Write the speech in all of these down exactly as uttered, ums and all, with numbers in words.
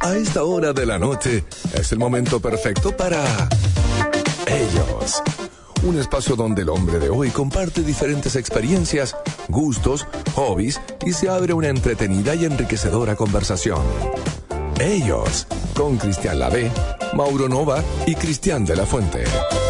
A esta hora de la noche es el momento perfecto para Ellos. Un espacio donde el hombre de hoy comparte diferentes experiencias, gustos, hobbies y se abre una entretenida y enriquecedora conversación. Ellos, con Cristian Lavé, Mauro Nova y Cristian de la Fuente.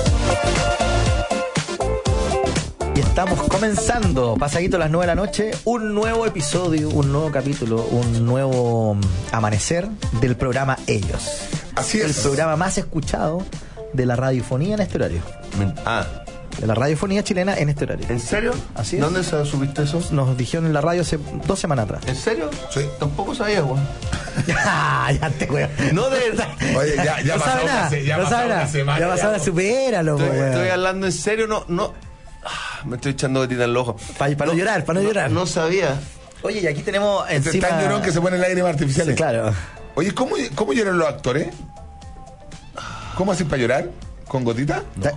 Y estamos comenzando, pasadito a las nueve de la noche, un nuevo episodio, un nuevo capítulo, un nuevo amanecer del programa Ellos. Así es. El programa más escuchado de la radiofonía en este horario. Ah, de la radiofonía chilena en este horario. ¿en serio? Así es. ¿Dónde se subiste eso? Nos dijeron en la radio hace dos semanas atrás. ¿En serio? Sí. Tampoco sabía, weón. ya, ya te weón. No, de verdad. Oye, ya, ya no pasó sabe una, nada, se- ya no pasó sabe una nada. semana. Ya pasó ya, nada, po. supéralo, Estoy, weón. estoy hablando en serio, no, no. Ah, me estoy echando gotita en el ojo. Pa- para no llorar, para no llorar. No sabía. Oye, y aquí tenemos Este encima... tan llorón que se pone lágrimas artificiales. Sí, claro. Oye, ¿cómo, ¿cómo lloran los actores? ¿Cómo hacen para llorar? ¿Con gotita? Da-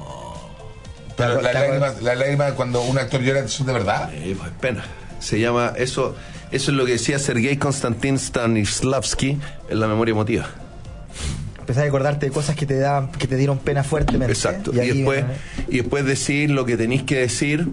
Pero Te las acuer- lágrimas, las lágrimas cuando un actor llora son de verdad. Eh, pues pena. Se llama eso. Eso es lo que decía Sergei Konstantin Stanislavski en La memoria emotiva. Empezás a acordarte de cosas que te daban, que te dieron pena fuertemente. Exacto. Y, ahí después, viene- y después decir lo que tenéis que decir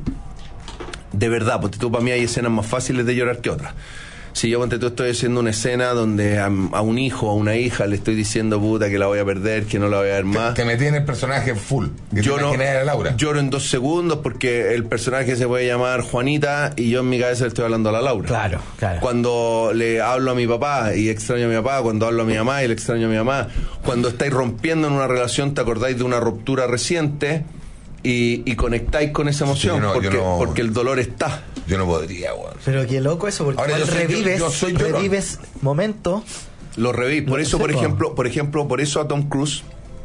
de verdad, porque tú, para mí hay escenas más fáciles de llorar que otras. Si yo, ponte tú, estoy haciendo una escena donde a, a un hijo o a una hija le estoy diciendo, puta, que la voy a perder, que no la voy a ver más. Te metí en el personaje full. Que Yo te no, imaginas a Laura. lloro en dos segundos porque el personaje se puede llamar Juanita y yo en mi cabeza le estoy hablando a la Laura. Claro, claro. Cuando le hablo a mi papá y extraño a mi papá, cuando hablo a mi mamá y le extraño a mi mamá, cuando estáis rompiendo en una relación, te acordáis de una ruptura reciente y, y conectáis con esa emoción, Sí, yo no- porque, yo no- porque el dolor está. Yo no podría, weón. Pero qué loco eso, porque Ahora, igual yo soy- revives, yo- yo soy llorón. revives momentos. Lo reví. Por Lo eso, por sé, po. ejemplo, por ejemplo, por eso a Tom Cruise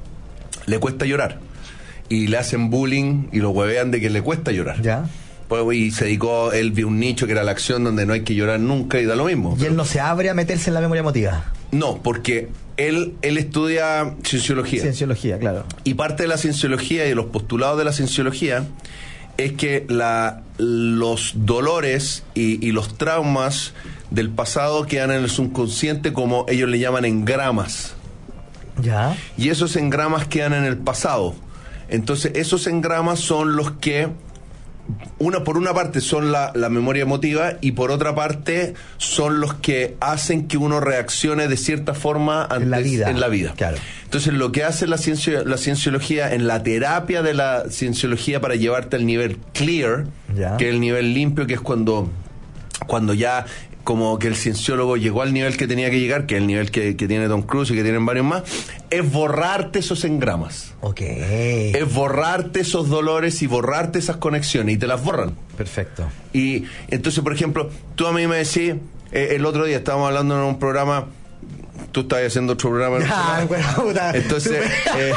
le cuesta llorar. Y le hacen bullying y lo huevean de que le cuesta llorar. Ya. Pues, y se dedicó, él vio un nicho que era la acción donde no hay que llorar nunca y da lo mismo. Y él no se abre a meterse en la memoria emotiva. No, porque él, él estudia cienciología. Cienciología, claro. Y parte de la cienciología y de los postulados de la cienciología es que la, los dolores y, y los traumas del pasado quedan en el subconsciente, como ellos le llaman engramas. Ya. Y esos engramas quedan en el pasado. Entonces, esos engramas son los que, una por una parte son la, la memoria emotiva y por otra parte son los que hacen que uno reaccione de cierta forma antes, En la vida. en la vida. Claro. Entonces, lo que hace la, ciencio, la cienciología, en la terapia de la cienciología para llevarte al nivel clear, Ya. que es el nivel limpio, que es cuando, cuando ya como que el cienciólogo llegó al nivel que tenía que llegar, que es el nivel que, que tiene Tom Cruise y que tienen varios más, es borrarte esos engramas. Ok. Es borrarte esos dolores y borrarte esas conexiones, y te las borran. Perfecto. Y entonces, por ejemplo, tú a mí me decís, eh, el otro día estábamos hablando en un programa, tú estabas haciendo otro programa. en un Ah, programa. bueno, puta. Entonces, eh,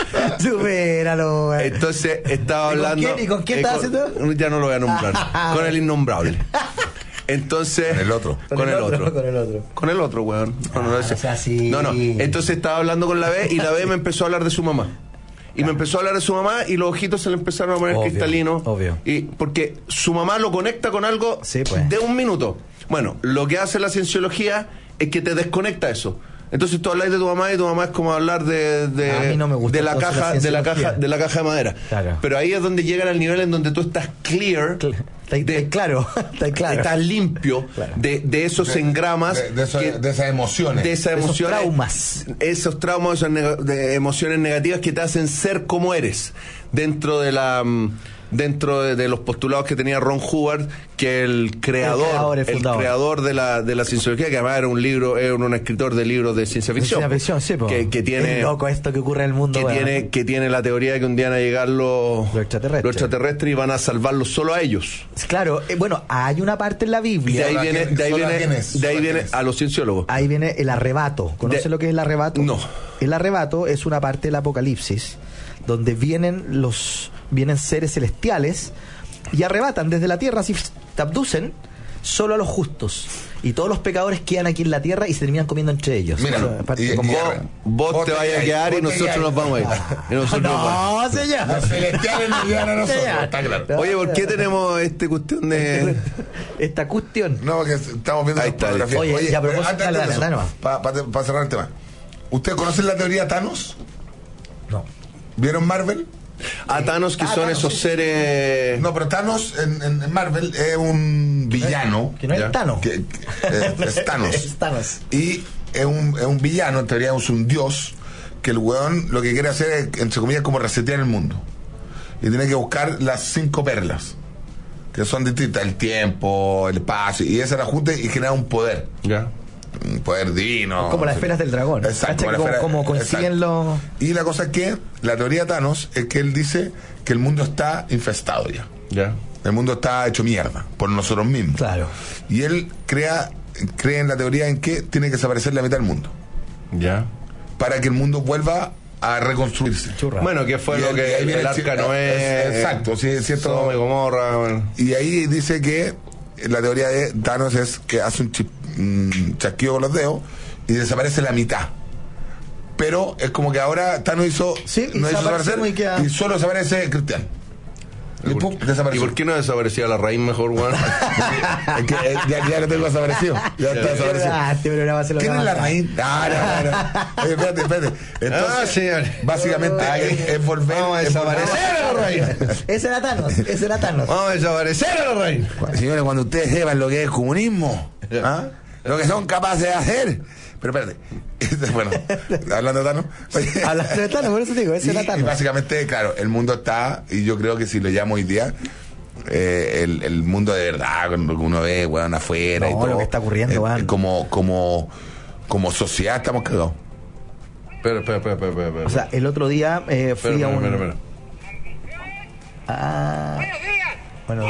Supéralo, güey. entonces estaba ¿Y con hablando. quién- y con quién eh, estabas con- haciendo? Ya no lo voy a nombrar. Con el innombrable. Entonces. Con el otro. Con, el otro. Con el otro. Con el otro, weón. No, no, Ah, ese. o sea, sí. no, no. Entonces estaba hablando con la B y la B me empezó a hablar de su mamá. Y me empezó a hablar de su mamá y los ojitos se le empezaron a poner Obvio, cristalinos. obvio. Y porque su mamá lo conecta con algo Sí, pues. de un minuto. Bueno, lo que hace la cienciología es que te desconecta eso. Entonces tú hablas de tu mamá y tu mamá es como hablar de, de, A mí no me gusta de la entonces caja, la de la cienciología. caja, de la caja de madera. Claro. Pero ahí es donde llegan al nivel en donde tú estás clear, Cl- Está, está claro, está claro. estás limpio Claro. de, de esos De- engramas, de, de eso- que- de esas emociones. de esas Esos emociones, traumas. esos traumas, esas nega- de emociones negativas que te hacen ser como eres dentro de la mm, dentro de, de los postulados que tenía Ron Hubbard, que el creador, El creador, el el fundador. creador de la de la cienciología, que además era un libro, era un escritor de libros de ciencia ficción, Ciencia ficción, sí, po. que, que tiene Es loco esto que ocurre en el mundo, que weón. tiene que tiene la teoría de que un día van a llegar los, Los extraterrestres. los extraterrestres y van a salvarlos solo a ellos. Claro, eh, bueno, hay una parte en la De Biblia. ahí ¿Sola viene, quién- de ahí sola viene, quién es? de ahí ¿Sola viene quién es? a los cienciólogos. Ahí viene el arrebato. ¿Conoce De- lo que es el arrebato? No. El arrebato es una parte del Apocalipsis donde vienen los vienen seres celestiales y arrebatan desde la tierra, así te abducen solo a los justos y todos los pecadores quedan aquí en la tierra y se terminan comiendo entre ellos. Mira, Eso es parte y- como- y- Vos, vos Vos te te vayas a ahí, quedar vos y te nosotros ahí. nos vamos a ir. Y nosotros nos vamos. No, señor. Los celestiales nos llevan a nosotros, Señor. está claro. Oye, ¿por qué tenemos este cuestión de...? Esta cuestión. No, porque estamos viendo Ahí la está. fotografía. Oye, ya, pero vos- antes dale, de dale, eso, dale nomás. para cerrar el tema. ¿Ustedes conocen la teoría Thanos? No. ¿Vieron Marvel? A Thanos, que Ah, son Thanos, esos sí. seres... No, pero Thanos en, en- en Marvel es un villano. Que no es Ya. Thanos. Que, que es, es Thanos. Es Thanos. Y es un, es un villano, en teoría es un dios, que el weón lo que quiere hacer es, entre comillas, como resetear el mundo. Y tiene que buscar las cinco perlas, que son distintas, el tiempo, el espacio, y esa la junta y genera un poder. Ya. Un poder divino. Como las no sé. esferas del dragón. Exacto. ¿Cachai? como la Como, esfera- como consiguen exacto. los... Y la cosa es que la teoría de Thanos es que él dice que el mundo está infestado ya. Ya. El mundo está hecho mierda por nosotros mismos. Claro. Y él crea, cree en la teoría en que tiene que desaparecer la mitad del mundo Ya. para que el mundo vuelva a reconstruirse. Churra. Bueno, que fue Y lo ahí- y que ahí viene el el chi- arca no es... es- exacto, sí, es cierto. Sodoma y Gomorra, bueno. Y ahí dice que la teoría de Thanos es que hace un chi- mm, chasquido con los dedos y desaparece la mitad. Pero es como que ahora Thanos hizo, Sí, y no hizo desaparecemos desaparecer y queda- y solo desaparece Cristian. Y, pum, ¿Y desapareció. por qué no desaparecía la raíz mejor, weón? Es que, eh, ya, ya lo tengo desaparecido. Ya está desaparecido. Ah, este programa se lo ¿Quién va a es la matar. raíz? No, no, no, no. Oye, espérate, espérate. Entonces, Ah, señor. básicamente es, es volver. Vamos a es volver- desaparecer a la raíz. Ese era Thanos, ese era Thanos. Vamos a desaparecer a la raíz. Señores, cuando ustedes sepan lo que es el comunismo, ¿ah? Lo que son capaces de hacer. Pero espérate, este, bueno, hablando de Thanos. oye, Hablando de Thanos, por eso te digo, ese y, era y Thanos. básicamente, claro, el mundo está, y yo creo que si lo llamo hoy día, eh, el, el mundo de verdad, cuando uno ve, weón, afuera No, y todo. lo que está ocurriendo, eh, weón. como, como, como sociedad estamos cagados. Espera, espera, espera, espera, espera. O sea, el otro día eh, fui espera, a un... espera, espera, espera. Ah, bueno,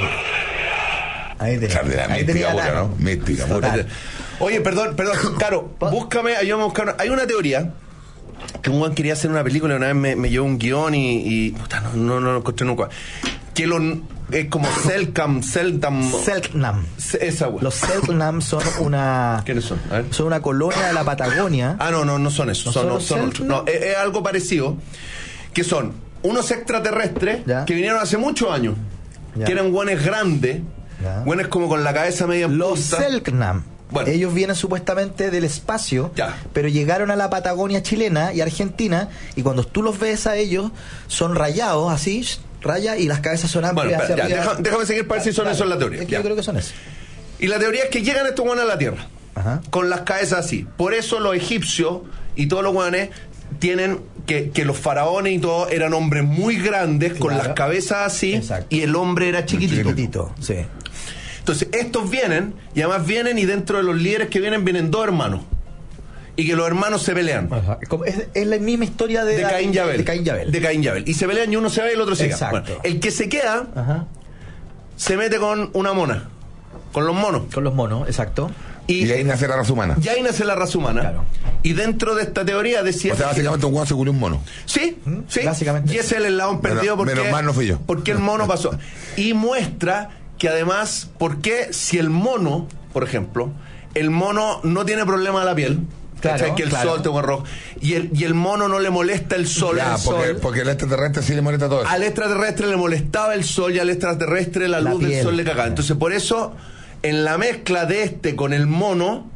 ahí tenía, Claro, de la ahí mística tenía pura, Thanos. ¿no? Mística pura. Total. Oye, perdón, perdón, Caro, búscame, ayúdame a buscar. Hay una teoría que un Juan quería hacer una película y una vez me, me llevó un guión y, y puta, no, no, no lo encontré nunca. Que lo, es como Selkam, Seltam. Selknam. Esa, güey. Los Selknam son una... ¿Quiénes son? A ver. Son una colonia de la Patagonia. Ah, no, no, no son esos. ¿No son, son no, los son otros. Selknam? No, es, es algo parecido. Que son unos extraterrestres Ya. que vinieron hace muchos años. Ya. Que eran guanes grandes. Ya. Guanes como con la cabeza media en Los punta. Selknam. Bueno. Ellos vienen supuestamente del espacio, Ya. pero llegaron a la Patagonia chilena y Argentina, y cuando tú los ves a ellos, son rayados así, sh, raya, y las cabezas son Bueno, amplias espera, hacia ya, arriba. deja- déjame seguir para ver si son Dale. esos la teoría. Es que Ya. yo creo que son esos. Y la teoría es que llegan estos guanes a la Tierra. Ajá. Con las cabezas así. Por eso los egipcios y todos los guanes tienen que, que los faraones y todo eran hombres muy grandes con Claro. las cabezas así. Exacto. Y el hombre era chiquitito. Chiquitito, sí. Entonces, estos vienen, y además vienen, y dentro de los líderes que vienen, vienen dos hermanos. Y que los hermanos se pelean. Es, como- es- es la misma historia de, De la- Caín y Abel. De Caín y Abel. De Caín y Abel. Y se pelean y uno se va y el otro se queda. Exacto. Bueno, el que se queda, Ajá. se mete con una mona. Con los monos. Con los monos, exacto. Y, Y ahí nace la raza humana. y ahí nace la raza humana. Claro. Y dentro de esta teoría decía... O sea, básicamente un guan se culió un mono. Sí, sí. Básicamente. Y ese es el eslabón perdido Menos- porque, menos mal no fui yo. porque el mono pasó. Y muestra que además, ¿por qué si el mono, por ejemplo, el mono no tiene problema de la piel? Claro, ¿Cachai? Que el claro. sol te pone rojo. Y el, y el mono no le molesta el sol. Ya, el porque, sol. porque el extraterrestre sí le molesta todo eso. Al extraterrestre le molestaba el sol y al extraterrestre la, La luz del piel. sol le cagaba. Entonces, por eso, en la mezcla de este con el mono,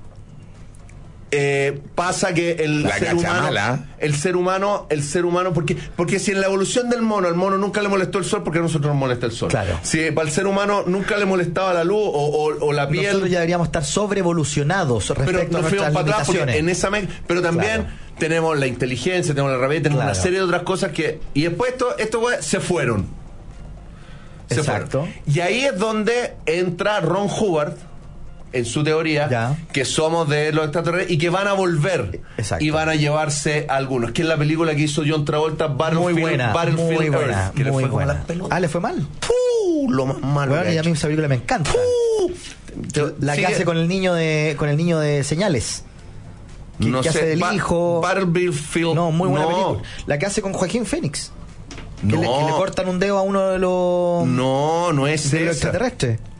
eh, pasa que el La ser humano, cachamala. el ser humano, el ser humano, porque, porque si en la evolución del mono, al mono nunca le molestó el sol, porque a nosotros nos molesta el sol. Claro. Si para el ser humano nunca le molestaba la luz o, o- o la piel. Nosotros ya deberíamos estar sobreevolucionados Pero respecto a nos fuimos nuestras para atrás porque limitaciones. en esa mezcla, pero también Claro. tenemos la inteligencia, tenemos la rabia, tenemos Claro. una serie de otras cosas que y después esto, estos güeyes se fueron. Se Exacto. fueron. Y ahí es donde entra Ron Hubbard en su teoría, Ya. que somos de los extraterrestres y que van a volver Exacto. y van a llevarse a algunos, que es la película que hizo John Travolta, Battlefield, Muy buena, Battlefield muy buena, Earth, que le muy fue como buena. las pelotas. Ah, ¿le fue mal? ¡Puh! Lo más malo Bueno, que ha y a hecho. mí esa película me encanta. Te- La que sigue- hace con el niño de con el niño de señales. Que, no que sé, hace del Ba- hijo. Battlefield. No, muy buena no. película. La que hace con Joaquín Phoenix. Que, No. le, que le cortan un dedo a uno de los No, no es de los esa. extraterrestres.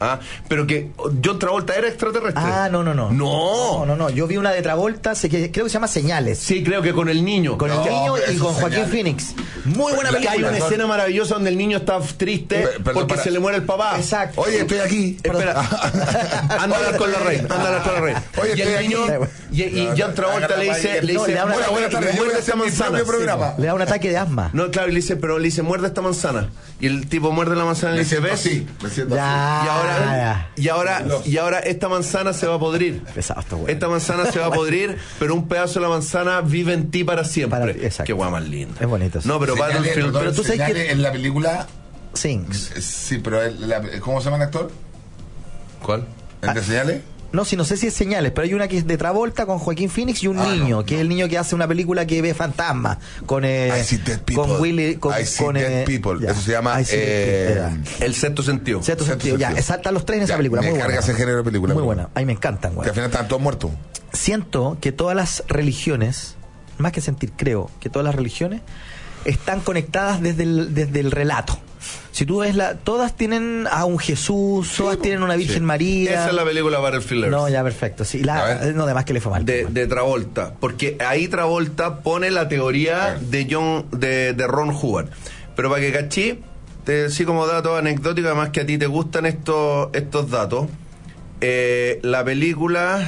¿Ah? Pero que John Travolta era extraterrestre. Ah, no, no, no. No. No, no, no. Yo vi una de Travolta, sé que, creo que se llama Señales. Sí, creo que con el niño. Con No, el niño pero y eso con es Joaquín Señales. Phoenix. Muy buena Que película. hay una Perdón. escena maravillosa donde el niño está triste Pe- perdón, porque para- se le muere el papá. Exacto. Oye, estoy aquí. Espera, anda a hablar con la reina, anda a hablar con la reina. Oye, y el estoy niño, aquí. y, y John Travolta le dice, le No, dice, le da una- "Buena, buena tarde, Yo voy a muerde hacer esta mi manzana". propio programa. Le da un ataque de asma. No, claro, y le dice, pero le dice, muerde esta manzana. Y el tipo muerde la manzana y le Me dice, siento ¿ves? así, me siento así. Ya. Y ahora, y ahora, Los- y ahora esta manzana se va a podrir. Pesado esto, güey. Esta manzana se va a podrir, pero un pedazo de la manzana vive en ti para siempre. Para- exacto. Qué guay más linda. Es bonito eso. No, pero Señales, Battlefield. perdón, pero tú sabes Señales que- en la película. Sings. eh, Sí, pero el- la- ¿cómo se llama el actor? ¿Cuál? ¿El Ah. de Señales? No, si no sé si es Señales, pero hay una que es de Travolta con Joaquín Phoenix y un Ah, niño, no, que es el niño que hace una película que ve fantasmas con eh, I see dead people. con Willy con, I see con, dead eh, people. ya. Eso se llama, I see dead eh, people, ya. El sexto sentido. Cierto Cierto sentido, ya, sentido. saltan los tres en esa Ya, película, me muy carga buena. ese género de película, Muy muy buena, buena. a mí me encantan, Que güey. al final están todos muertos. Siento que todas las religiones, más que sentir, creo que todas las religiones están conectadas desde el, desde el relato. Si tú ves la, todas tienen a un Jesús, todas tienen una Virgen Sí. María. Esa es la película Battlefield Earth. No, ya perfecto. Sí, A la, ver. no, además que le fue mal. de, de Travolta, porque ahí Travolta pone la teoría de John de, de Ron Howard. Pero para que cachí, te sí como dato anecdótico, además que a ti te gustan estos estos datos, eh, la película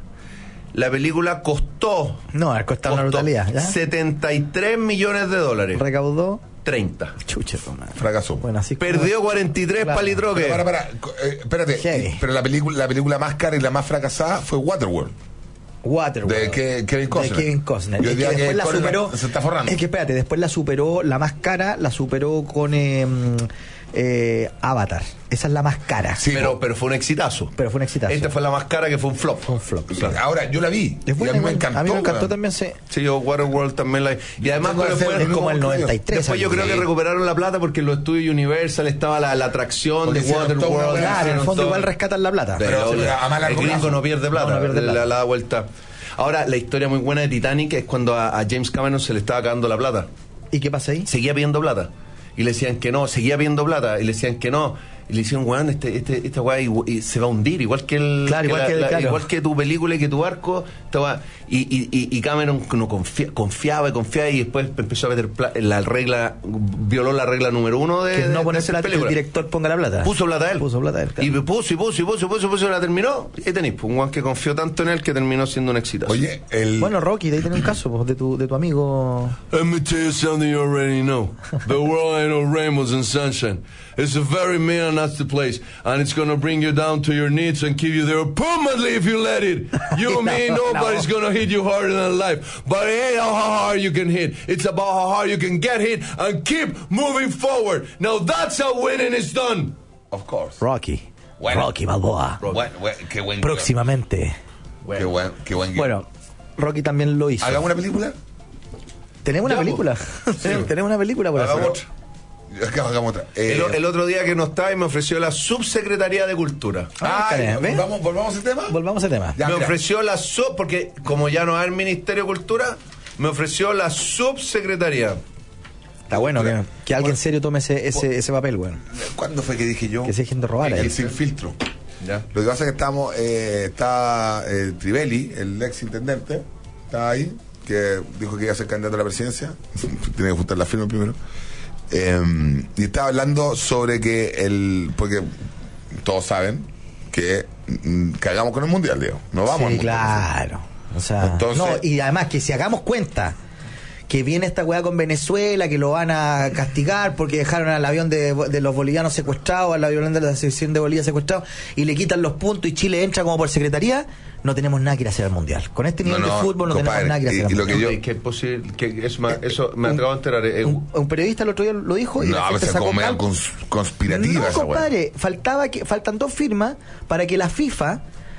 la película costó No, ha costado una costó brutalidad. ¿ya? setenta y tres millones de dólares. Recaudó. treinta. Chuche, toma. Fracasó. Bueno, así como- Perdió cuarenta y tres Claro. palitroques. Pero para, para, eh, espérate. Heavy. Pero la película, la película más cara y la más fracasada fue Waterworld. Waterworld. De que- Kevin Costner. De Kevin Costner. Yo Es que diría que después la Costner superó. se está forrando. Es que espérate, después la superó, la más cara, la superó con eh, eh, Avatar. Esa es la más cara. Sí, pero, po. pero fue un exitazo. Pero fue un exitazo. Esta fue la más cara, que fue un flop. un flop. Sí. Ahora, yo la vi. Es y buena, a mí me igual. encantó. A mí me encantó weón. también, sí. Sí, yo Waterworld también la... Y además Tengo que pero hacer después, lo como el mismo noventa y tres. después yo creo que recuperaron la plata porque en los estudios Universal estaba la, la atracción Porque de hicieron toda una Waterworld. weá. Claro, en el hicieron fondo todo. igual rescatan la plata. Pero, Pero a más largo el gringo plazo. no pierde plata, No, no pierde le- plata. le da vuelta. Ahora, la historia muy buena de Titanic es cuando a, a James Cameron se le estaba acabando la plata. ¿Y qué pasa ahí? Seguía pidiendo plata. Y le decían que no, seguía pidiendo plata. Y le decían que no. Y le decían, weón, este, este, esta weá igu- y se va a hundir, igual que el Claro, igual la- que- la- claro. igual que tu película y que tu barco. esta weá. Y, y, y, y Cameron no confía- confiaba y confiaba y después empezó a meter pla- la regla, violó la regla número uno de, Que de- no de poner hacer plata, que el películas. director ponga la plata. Puso plata él. Puso plata él, claro. Y puso y puso y puso y puso y puso y la terminó. Y ahí tenéis, pues, un guan que confió tanto en él que terminó siendo un éxito. Oye, el. Bueno, Rocky, de ahí tiene un caso pues, de, tu, de tu amigo. Let me tell you something you already know. The world ain't no rainbows and sunshine. It's a very mean and nasty place, and it's gonna bring you down to your knees and keep you there permanently if you let it. You and me, No, nobody's no. gonna hit you harder than life. But it ain't how hard you can hit. It's about how hard you can get hit and keep moving forward. Now that's how winning is done. Of course. Rocky. Bueno. Rocky Balboa. Bueno, bueno, qué buen. Próximamente. guión. Qué buen, qué buen. guión. Bueno, Rocky también lo hizo. ¿Hagamos una película? ¿Tenemos una Ya, película? Tenemos una película por Hagamos hacer. otra. Hagamos hagamos otra. Eh, El, el otro día que no estaba y me ofreció la subsecretaría de Cultura. Ah, ay, Karen, ¿ves? ¿volvamos, ¿Volvamos al tema? Volvamos al tema. Ya, me mira. ofreció la sub, porque como ya no hay el Ministerio de Cultura, me ofreció la subsecretaría. Está bueno que, que alguien serio tome ese, ese, ese papel, weón. ¿Cuándo fue que dije yo? Que se dejen de robar el, ahí. el sin filtro. ¿Ya? Lo que pasa es que estamos, eh, está eh, Trivelli, el ex intendente, está ahí, que dijo que iba a ser candidato a la presidencia. Tiene que juntar la firma primero. Eh, y estaba hablando sobre que el. Porque todos saben que mm, cagamos con el mundial, Diego. No vamos al Sí, mundial. claro. O sea, Entonces- no, y además que si hagamos cuenta que viene esta weá con Venezuela, que lo van a castigar porque dejaron al avión de, de los bolivianos secuestrados, al avión de la selección de Bolivia secuestrado, y le quitan los puntos y Chile entra como por secretaría, no tenemos nada que ir a hacer al mundial. Con este nivel No, no, de fútbol no compadre, tenemos nada que ir a y- hacer al y lo que mundial. yo- Ok, que es posible, que es más, eso me acabo de enterar. eh, Un, un periodista el otro día lo dijo y No, la a gente veces sacó como medio cálculo. cons- conspirativa No, esa weá. compadre, faltaba que, faltan dos firmas para que la FIFA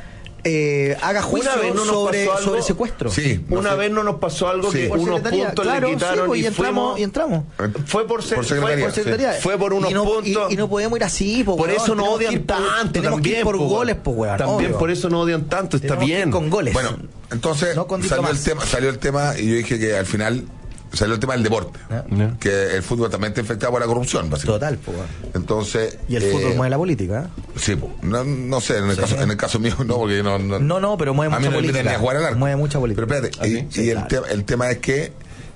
eh, haga juicio Una vez no nos sobre, pasó algo- sobre secuestro. Sí, no Una sé. vez no nos pasó algo Sí. que Por unos secretaría, puntos claro, le quitaron sí, pues, y, y entramos, fuimos, y entramos. Fue por, ser, Por fue, secretaría, Por secretaría. sí. Fue por unos y no, puntos. Y, y no podemos ir así, po, Por weón. eso no Tenemos que odian ir por- tanto. Tenemos que ir también, por po, weón. goles, pues, weón. También obvio. por eso no odian tanto, está Tenemos que ir bien. con goles. Bueno, entonces No con salió el, diplomacia. tema, salió el tema y yo dije que al final salió el tema del deporte, ¿Eh? que el fútbol también está infectado por la corrupción, básicamente. Total, pues. Entonces, Y el eh, fútbol mueve la política. ¿eh? sí, po. no, no sé, en el, Sí. caso, en el caso mío no, porque no, no, No, no, pero mueve a mí mucha no me política. invitan ni a jugar al arco. Mueve mucha política. Pero espérate, ¿Ah, y, sí? Sí, y claro. el, te- el tema es que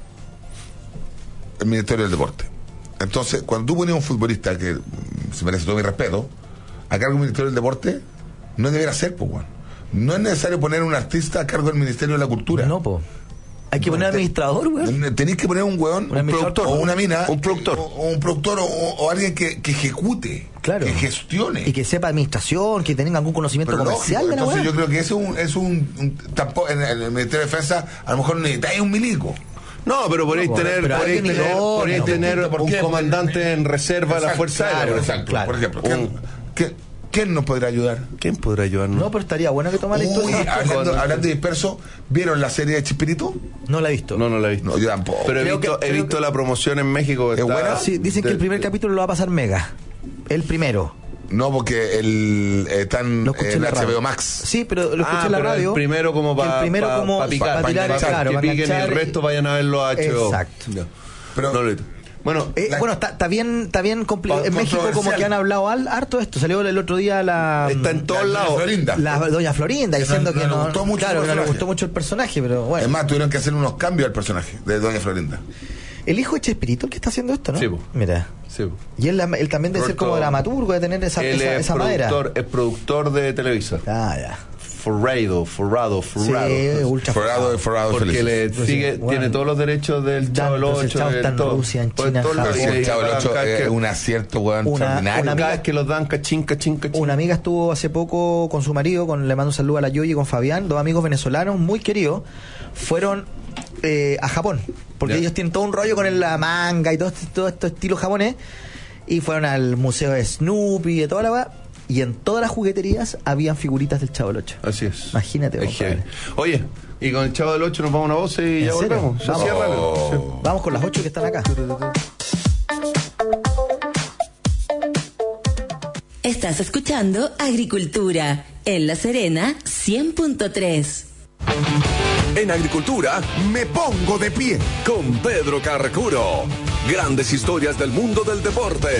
el Ministerio del Deporte. Entonces, cuando tú pones a un futbolista que mm, se merece todo mi respeto, a cargo del Ministerio del Deporte, no debería ser, pues, bueno. No es necesario poner a un artista a cargo del Ministerio de la Cultura. No, po. Hay que No, poner te- administrador, weón. Tenéis que poner un weón, Un un administrador, productor, o ¿no? una mina, Un productor. o, o un productor, o, o alguien que, que ejecute, Claro. que gestione. Y que sepa administración, que tenga algún conocimiento Pero comercial lógico, de la entonces weá. yo creo que ese es un, es un, un- tampoco en el, el Ministerio de Defensa a lo mejor necesitáis un milico. No, pero podéis No, tener, pero podéis alguien tener, idóneo. podéis tener ¿Por un qué? comandante en reserva de la Exacto, Fuerza claro, Aérea. exacto. Claro. Por ejemplo, ¿quién, Un- quién- quién nos podrá ayudar? ¿Quién podrá ayudarnos? No, pero estaría bueno que tomara Uy, historia. hablando, Con- hablando de disperso, ¿vieron la serie de Chispirito? No la he visto. No, no la he visto. No, yo tampoco. Pero he Creo visto, que- he creo visto que- la promoción en México. que ¿Es está- buena? Sí, dicen que el primer capítulo lo va a pasar Mega. El primero. No, porque el eh, están Lo escuché en en la H B O radio. Max. Sí, pero lo escuché Ah, en la pero radio. el primero como que para el primero pa, como pa picar, pa tirar, enganchar, claro, que pa piquen y el enganchar. resto vayan a verlo a H B O. Exacto. Ya. Pero- No lo he visto. Bueno, Eh, La- bueno, está, está bien, está bien complicado. Pa- En México como controversial. que han hablado al, harto de esto. Salió el otro día la está en todos La- lados. Florinda. la doña Florinda Que diciendo no- que no le no, gustó mucho claro, el que no le personaje. gustó mucho el personaje, pero bueno. Es más, tuvieron que hacer unos cambios al personaje de Doña Florinda. El hijo de Chespirito el que está haciendo esto, ¿no? Sí, po. Mira. Sí. Y él, él también debe ser como Roberto- dramaturgo, de tener esa, Él esa, es esa madera. productor, es productor de Televisa. Ah, ya. Forrado, forrado, forrado. Sí, ultra Forrado y forrado Porque feliz. le Pues sigue, sí, bueno. tiene todos los derechos del Chavo del Entonces, Ocho. Chavo de está en todo. Rusia, en Por China, en todo el Japón. Sí, lado, el Chavo del cada- Ocho cada es que- un acierto, weón, Una- extraordinario. una- Cada vez que los dan cachín, cachín, cachín. Una amiga estuvo hace poco con su marido, con, le mando un saludo a la Yoyi, con Fabián, dos amigos venezolanos muy queridos, fueron eh, a Japón, porque Ya. ellos tienen todo un rollo con el- la manga y todo, este- todo este estilo japonés, y fueron al museo de Snoopy y de toda la va, y en todas las jugueterías habían figuritas del Chavo del Ocho. Así es. Imagínate, Es compadre. heavy. Oye, y con el Chavo del Ocho nos vamos a una voz y ¿En ya serio? volvemos. Se Vamos. cierra, Oh. sí. Vamos con las ocho que están acá. Estás escuchando Agricultura en La Serena cien punto tres. En Agricultura, Me pongo de pie. con Pedro Carcuro. Grandes historias del mundo del deporte.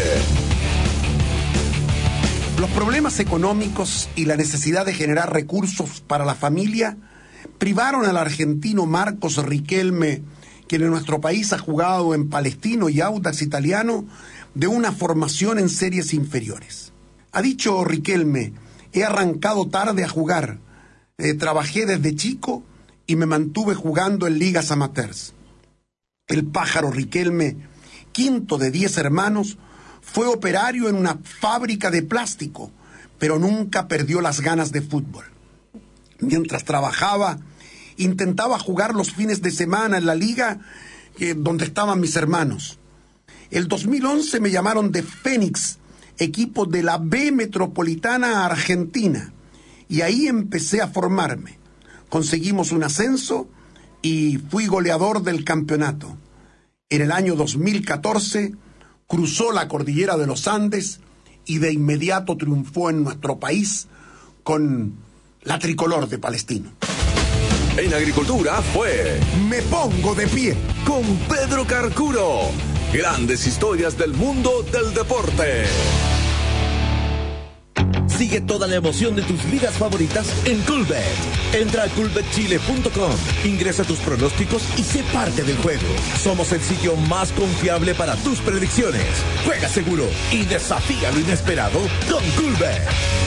Los problemas económicos y la necesidad de generar recursos para la familia privaron al argentino Marcos Riquelme, quien en nuestro país ha jugado en Palestino y Audax Italiano, de una formación en series inferiores. Ha dicho Riquelme: he arrancado tarde a jugar, eh, trabajé desde chico y me mantuve jugando en ligas amateurs. El pájaro Riquelme, quinto de diez hermanos, fue operario en una fábrica de plástico, pero nunca perdió las ganas de fútbol. Mientras trabajaba, intentaba jugar los fines de semana en la liga eh, donde estaban mis hermanos. El dos mil once me llamaron de Fénix, equipo de la B Metropolitana Argentina, y ahí empecé a formarme. Conseguimos un ascenso y fui goleador del campeonato. En el año dos mil catorce cruzó la cordillera de los Andes y de inmediato triunfó en nuestro país con la tricolor de Palestino. En Agricultura fue Me pongo de pie. con Pedro Carcuro. Grandes historias del mundo del deporte. Sigue toda la emoción de tus ligas favoritas en Coolbet. Entra a coolbet chile punto com, ingresa tus pronósticos y sé parte del juego. Somos el sitio más confiable para tus predicciones. Juega seguro y desafía lo inesperado con Coolbet.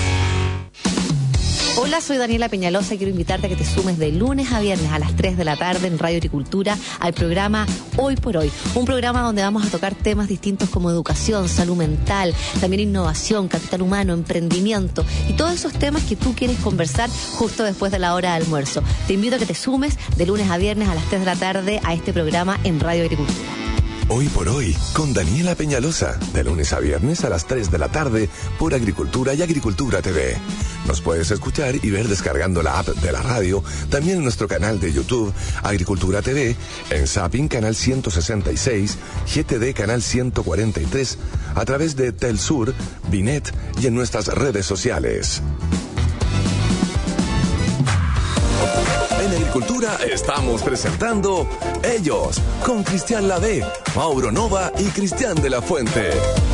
Hola, soy Daniela Peñalosa y quiero invitarte a que te sumes de lunes a viernes a las tres de la tarde en Radio Agricultura al programa Hoy por Hoy. Un programa donde vamos a tocar temas distintos como educación, salud mental, también innovación, capital humano, emprendimiento y todos esos temas que tú quieres conversar justo después de la hora de almuerzo. Te invito a que te sumes de lunes a viernes a las tres de la tarde a este programa en Radio Agricultura. Hoy por Hoy, con Daniela Peñalosa, de lunes a viernes a las tres de la tarde por Agricultura y Agricultura T V. Nos puedes escuchar y ver descargando la app de la radio, también en nuestro canal de YouTube, Agricultura T V, en Zapping Canal ciento sesenta y seis, G T D Canal ciento cuarenta y tres, a través de Telsur, Binet y en nuestras redes sociales. En Agricultura estamos presentando Ellos, con Cristian Lavé, Mauro Nova y Cristian de la Fuente.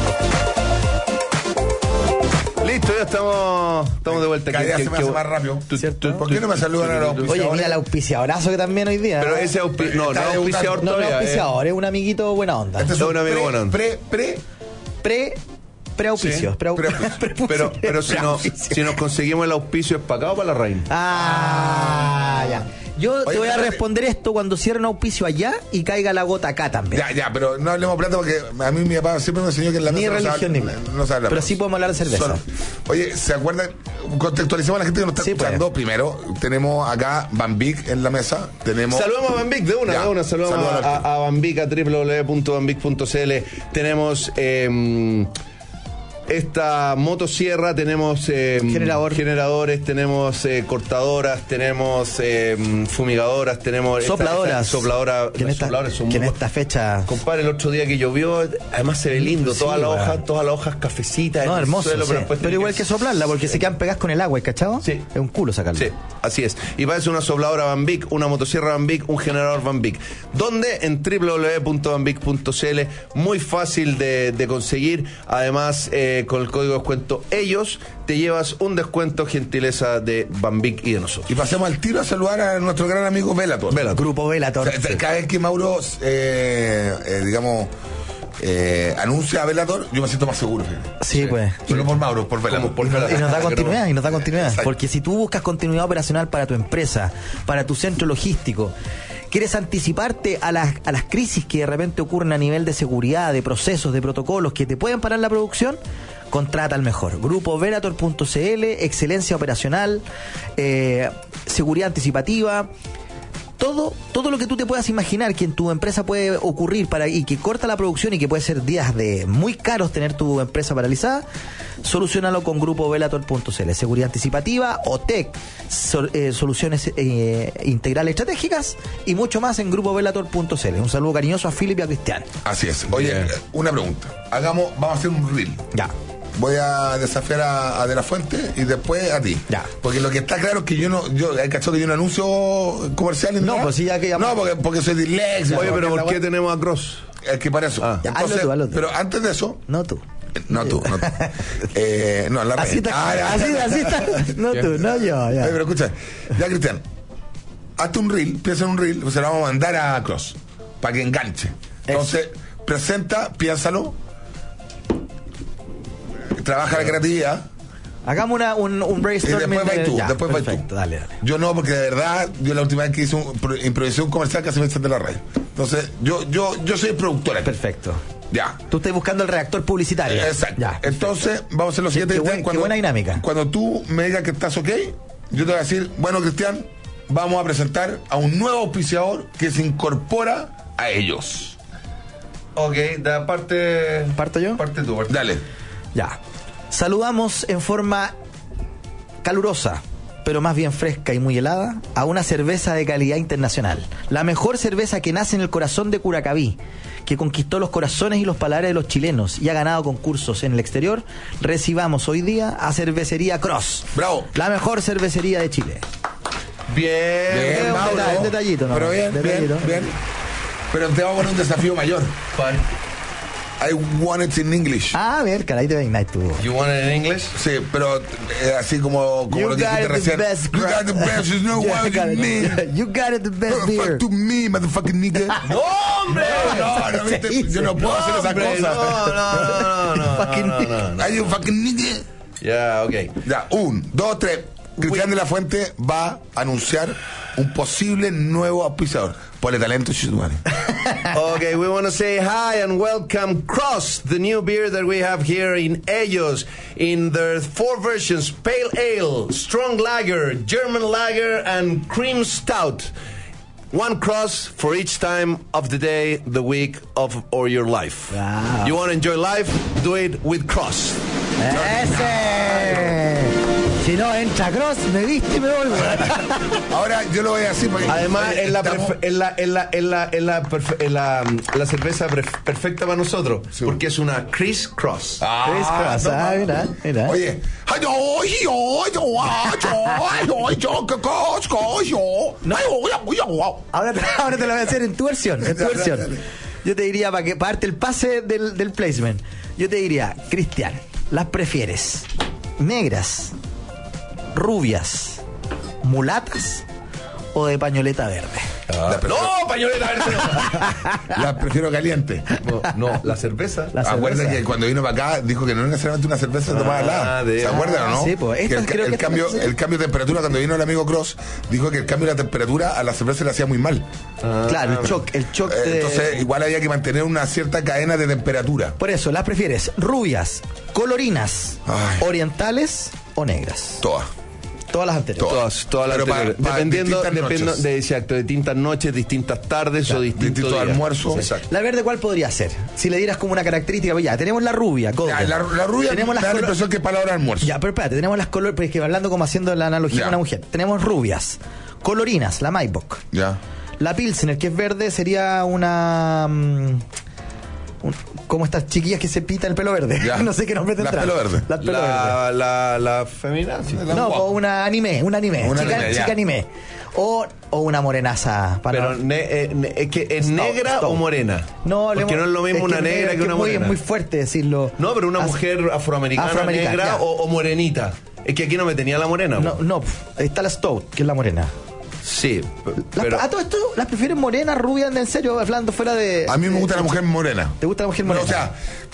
Listo, ya estamos, estamos de vuelta. Cada día ¿Qué- se me qué- hace más rápido. tú- ¿Cierto? tú- ¿Por qué no me saludan a los auspiciadores? Oye, mira el auspiciadorazo que también hoy día. Pero ¿eh? ese auspiciador, no, no Está es auspiciador no, no es todavía. eh. auspiciador, es un amiguito buena onda. Este es Es un un amigo pre, bueno. pre, pre, Pre, pre-auspicios. Sí, pre- pre-auspicios. Pero, pero si, no, Pre-auspicios. si nos conseguimos el auspicio, ¿es para acá o para la reina? Ah, ya. Yo Oye, te voy a espérate. responder esto cuando cierre un auspicio allá y caiga la gota acá también. Ya, ya, pero no hablemos plata porque a mí mi papá siempre me enseñó que en la Ni mesa no se religión habla- ni plata. no se habla Pero más. sí podemos hablar de cerveza. Solo- Oye, ¿se acuerdan? Contextualicemos a la gente que nos está Sí, pues. escuchando. Primero, tenemos acá Bambic en la mesa. Tenemos. Saludamos a Bambic de una, Ya, de una. Saludamos saludos a, al a, a Bambic, a doble u doble u doble u punto bambic punto c l. Tenemos eh, esta motosierra, tenemos eh, Generador. generadores, tenemos eh, cortadoras, tenemos eh, fumigadoras, tenemos esta- Sopladoras. esta sopladora, Que en las esta, sopladoras son que en muy- esta fecha. Compadre, el otro día que llovió, además se ve lindo, Sí, todas las weón. hojas, todas las hojas cafecitas. en No, el hermoso. suelo, sí. pero Pero, después tiene igual que soplarla, porque se quedan pegadas con el agua, ¿cachado? Sí. Es un culo sacarlo. Sí, así es. Y para eso una sopladora Bambic, una motosierra Bambic, un generador Bambic. ¿Dónde? En doble u doble u doble u punto bambic punto c l. Muy fácil de, de conseguir. Además, eh, con el código de descuento Ellos, te llevas un descuento gentileza de Bambic y de nosotros. Y pasemos al tiro a saludar a nuestro gran amigo Velator. Grupo Velator. O sea, cada vez que Mauro, eh, eh, digamos, eh, anuncia a Velator, yo me siento más seguro. fíjate. Sí, pues. Pero por Mauro, por Velator. Por Y nos, y nos da Velator. continuidad, y nos da continuidad. Exacto. Porque si tú buscas continuidad operacional para tu empresa, para tu centro logístico, quieres anticiparte a las, a las crisis que de repente ocurren a nivel de seguridad, de procesos, de protocolos que te pueden parar la producción, contrata al mejor. Grupo Velator punto c l, excelencia operacional, eh, seguridad anticipativa. Todo, todo lo que tú te puedas imaginar que en tu empresa puede ocurrir para y que corta la producción y que puede ser días de muy caros tener tu empresa paralizada, solucionalo con Grupo Velator punto c l. Seguridad anticipativa, O T E C, sol- eh, soluciones eh, integrales estratégicas y mucho más en Grupo Velator punto c l. Un saludo cariñoso a Philip y a Cristian. Así es. Oye, Bien. eh, una pregunta. Hagamos, vamos a hacer un reel. Ya. Voy a desafiar a, a De La Fuente y después a ti. Ya. Porque lo que está claro es que yo no, yo, hay cachado que yo no anuncio comerciales. No, nada. pues sí, ya que ya- No, porque, porque soy disléxico. Oye, pero porque ¿por la qué wea- tenemos a Cross? Es que para eso. Ah. Ya, hazlo tú, hazlo tú. Pero antes de eso, No tú. eh, no tú, no tú. Eh, no, la Así reina. está, Ah, ya. así, así está. No tú, no yo. Ya. Oye, pero escucha, ya Cristian, hazte un reel, piensa en un reel, pues se lo vamos a mandar a Cross para que enganche. Entonces, presenta, piénsalo, trabaja la creatividad. Hagamos una, un, un Y brainstorming. después vas de- tú, ya, después vas tú. perfecto, dale, dale. Yo no, porque de verdad, yo la última vez que hice un pro- improvisé un comercial casi me encendí la radio. Entonces, yo, yo, yo soy productor aquí. Perfecto. Ya. Tú estás buscando el reactor publicitario. Exacto. Ya. Entonces, vamos a hacer lo Qué- siguiente. qué Cristian. buen- qué buena dinámica. Cuando tú me digas que estás ok, yo te voy a decir, bueno, Cristian, vamos a presentar a un nuevo auspiciador que se incorpora a ellos. Ok, de parte. ¿Parto yo? Parte tú, parte. Dale. Ya. Saludamos en forma calurosa, pero más bien fresca y muy helada, a una cerveza de calidad internacional. La mejor cerveza que nace en el corazón de Curacaví, que conquistó los corazones y los paladares de los chilenos y ha ganado concursos en el exterior. Recibamos hoy día a Cervecería Cross. Bravo. La mejor cervecería de Chile. Bien. Bien, un Mauro. detalle, un detallito, ¿no? Pero bien, Detallito. bien, bien. Pero te vamos a poner un desafío mayor. Fine. I want it in English. Ah, a ver, caray, te ven, tú. You want it in English? Sí, pero eh, así como, como You lo que got dijiste it the recién. best, You got the best, there's no You way got you it- mean. You got it the best beer. Fuck to me, motherfucking nigga. ¡No, hombre! No, no, viste, yo no puedo hacer esas Hombre, cosas. No, no, no, no, no, Fucking no, no, no. Are you fucking nigga? Ya, ok. Ya, un, dos, tres. Cristian de la Fuente va a anunciar un posible nuevo auspiciador. Ponle talento, Chitumani. Okay, we want to say hi and welcome Cross, the new beer that we have here in Ellos, in their four versions: Pale Ale, Strong Lager, German Lager, and Cream Stout. One Cross for each time of the day, the week of or your life. Wow. You want to enjoy life? Do it with Cross. ¡Ese! Si no entra Cross, me viste y me voy, weón. Ahora yo lo voy a decir. Porque, Además, oye, es la, estamos- perfe- es la, es la, es la, es la, perfe- es la, la cerveza perf- perfecta para nosotros. Sí. Porque es una Criss Cross. Ah, Chris Cross, no, ah, no. mira, mira. Oye, ay, yo, yo, yo, ah, yo, ay, yo, yo, que cos, cos, yo. Ay, yo, yo, yo. Ahora te, ahora te lo voy a hacer en tu versión, en tu Dale, versión. dale. Yo te diría, para que parte el pase del, del placement, yo te diría, Cristian, ¿las prefieres negras, rubias, mulatas o de pañoleta verde? La prefiero, No, pañoleta verde no. la prefiero caliente. No, no, la cerveza. La Acuerda cerveza. que cuando vino para acá dijo que no era necesariamente una cerveza Ah, tomada helada. de- ¿Se acuerdan o no? Sí, pues, Que esta el, creo el que cambio, también- el cambio de temperatura cuando vino el amigo Cross dijo que el cambio de la temperatura a la cerveza le hacía muy mal. Claro, el shock, el shock Eh, de... Entonces igual había que mantener una cierta cadena de temperatura. Por eso, ¿las prefieres rubias, colorinas, Ay. orientales o negras? Todas. Todas las anteriores. Todas, todas las Pero pa- anteriores. pa Dependiendo, distintas dependiendo noches. de, exacto, de distintas noches, distintas tardes o distintos distintos días. almuerzos. Exacto. La verde, ¿cuál podría ser? Si le dieras como una característica, pues ya, tenemos la rubia, Ya, golden. la, la rubia tenemos me las da la color- impresión que es para la hora de almuerzo. Ya, pero espérate, tenemos las colores, pues que hablando como haciendo la analogía Ya. con una mujer. Tenemos rubias, colorinas, la Maybach. Ya. La Pilsener, que es verde, sería una... mm, un- como estas chiquillas que se pitan el pelo verde. Ya. No sé qué nombre Las tendrán. pelo verde. Las pelo verde. La, la, la femenina, sí. La- No, guapa. o una anime, un anime, Una chica, anime, ya. chica anime. O, o una morenaza. Para Pero ne- eh, ne- es que es Stop, negra stop. o morena. No, le porque hemos- no es lo mismo es una que negra es que una muy, morena. Es muy fuerte decirlo. No, pero una As- mujer afroamericana, Afroamericana, negra ya. o, o morenita. Es que aquí no me tenía la morena. No, po. no, ahí está la Stout, que es la morena. Sí, p- Las- pero ¿A todo esto las prefieren morenas, rubias, en serio? Hablando fuera de... A mí me de- gusta la mujer morena. ¿Te gusta la mujer No, morena? o sea,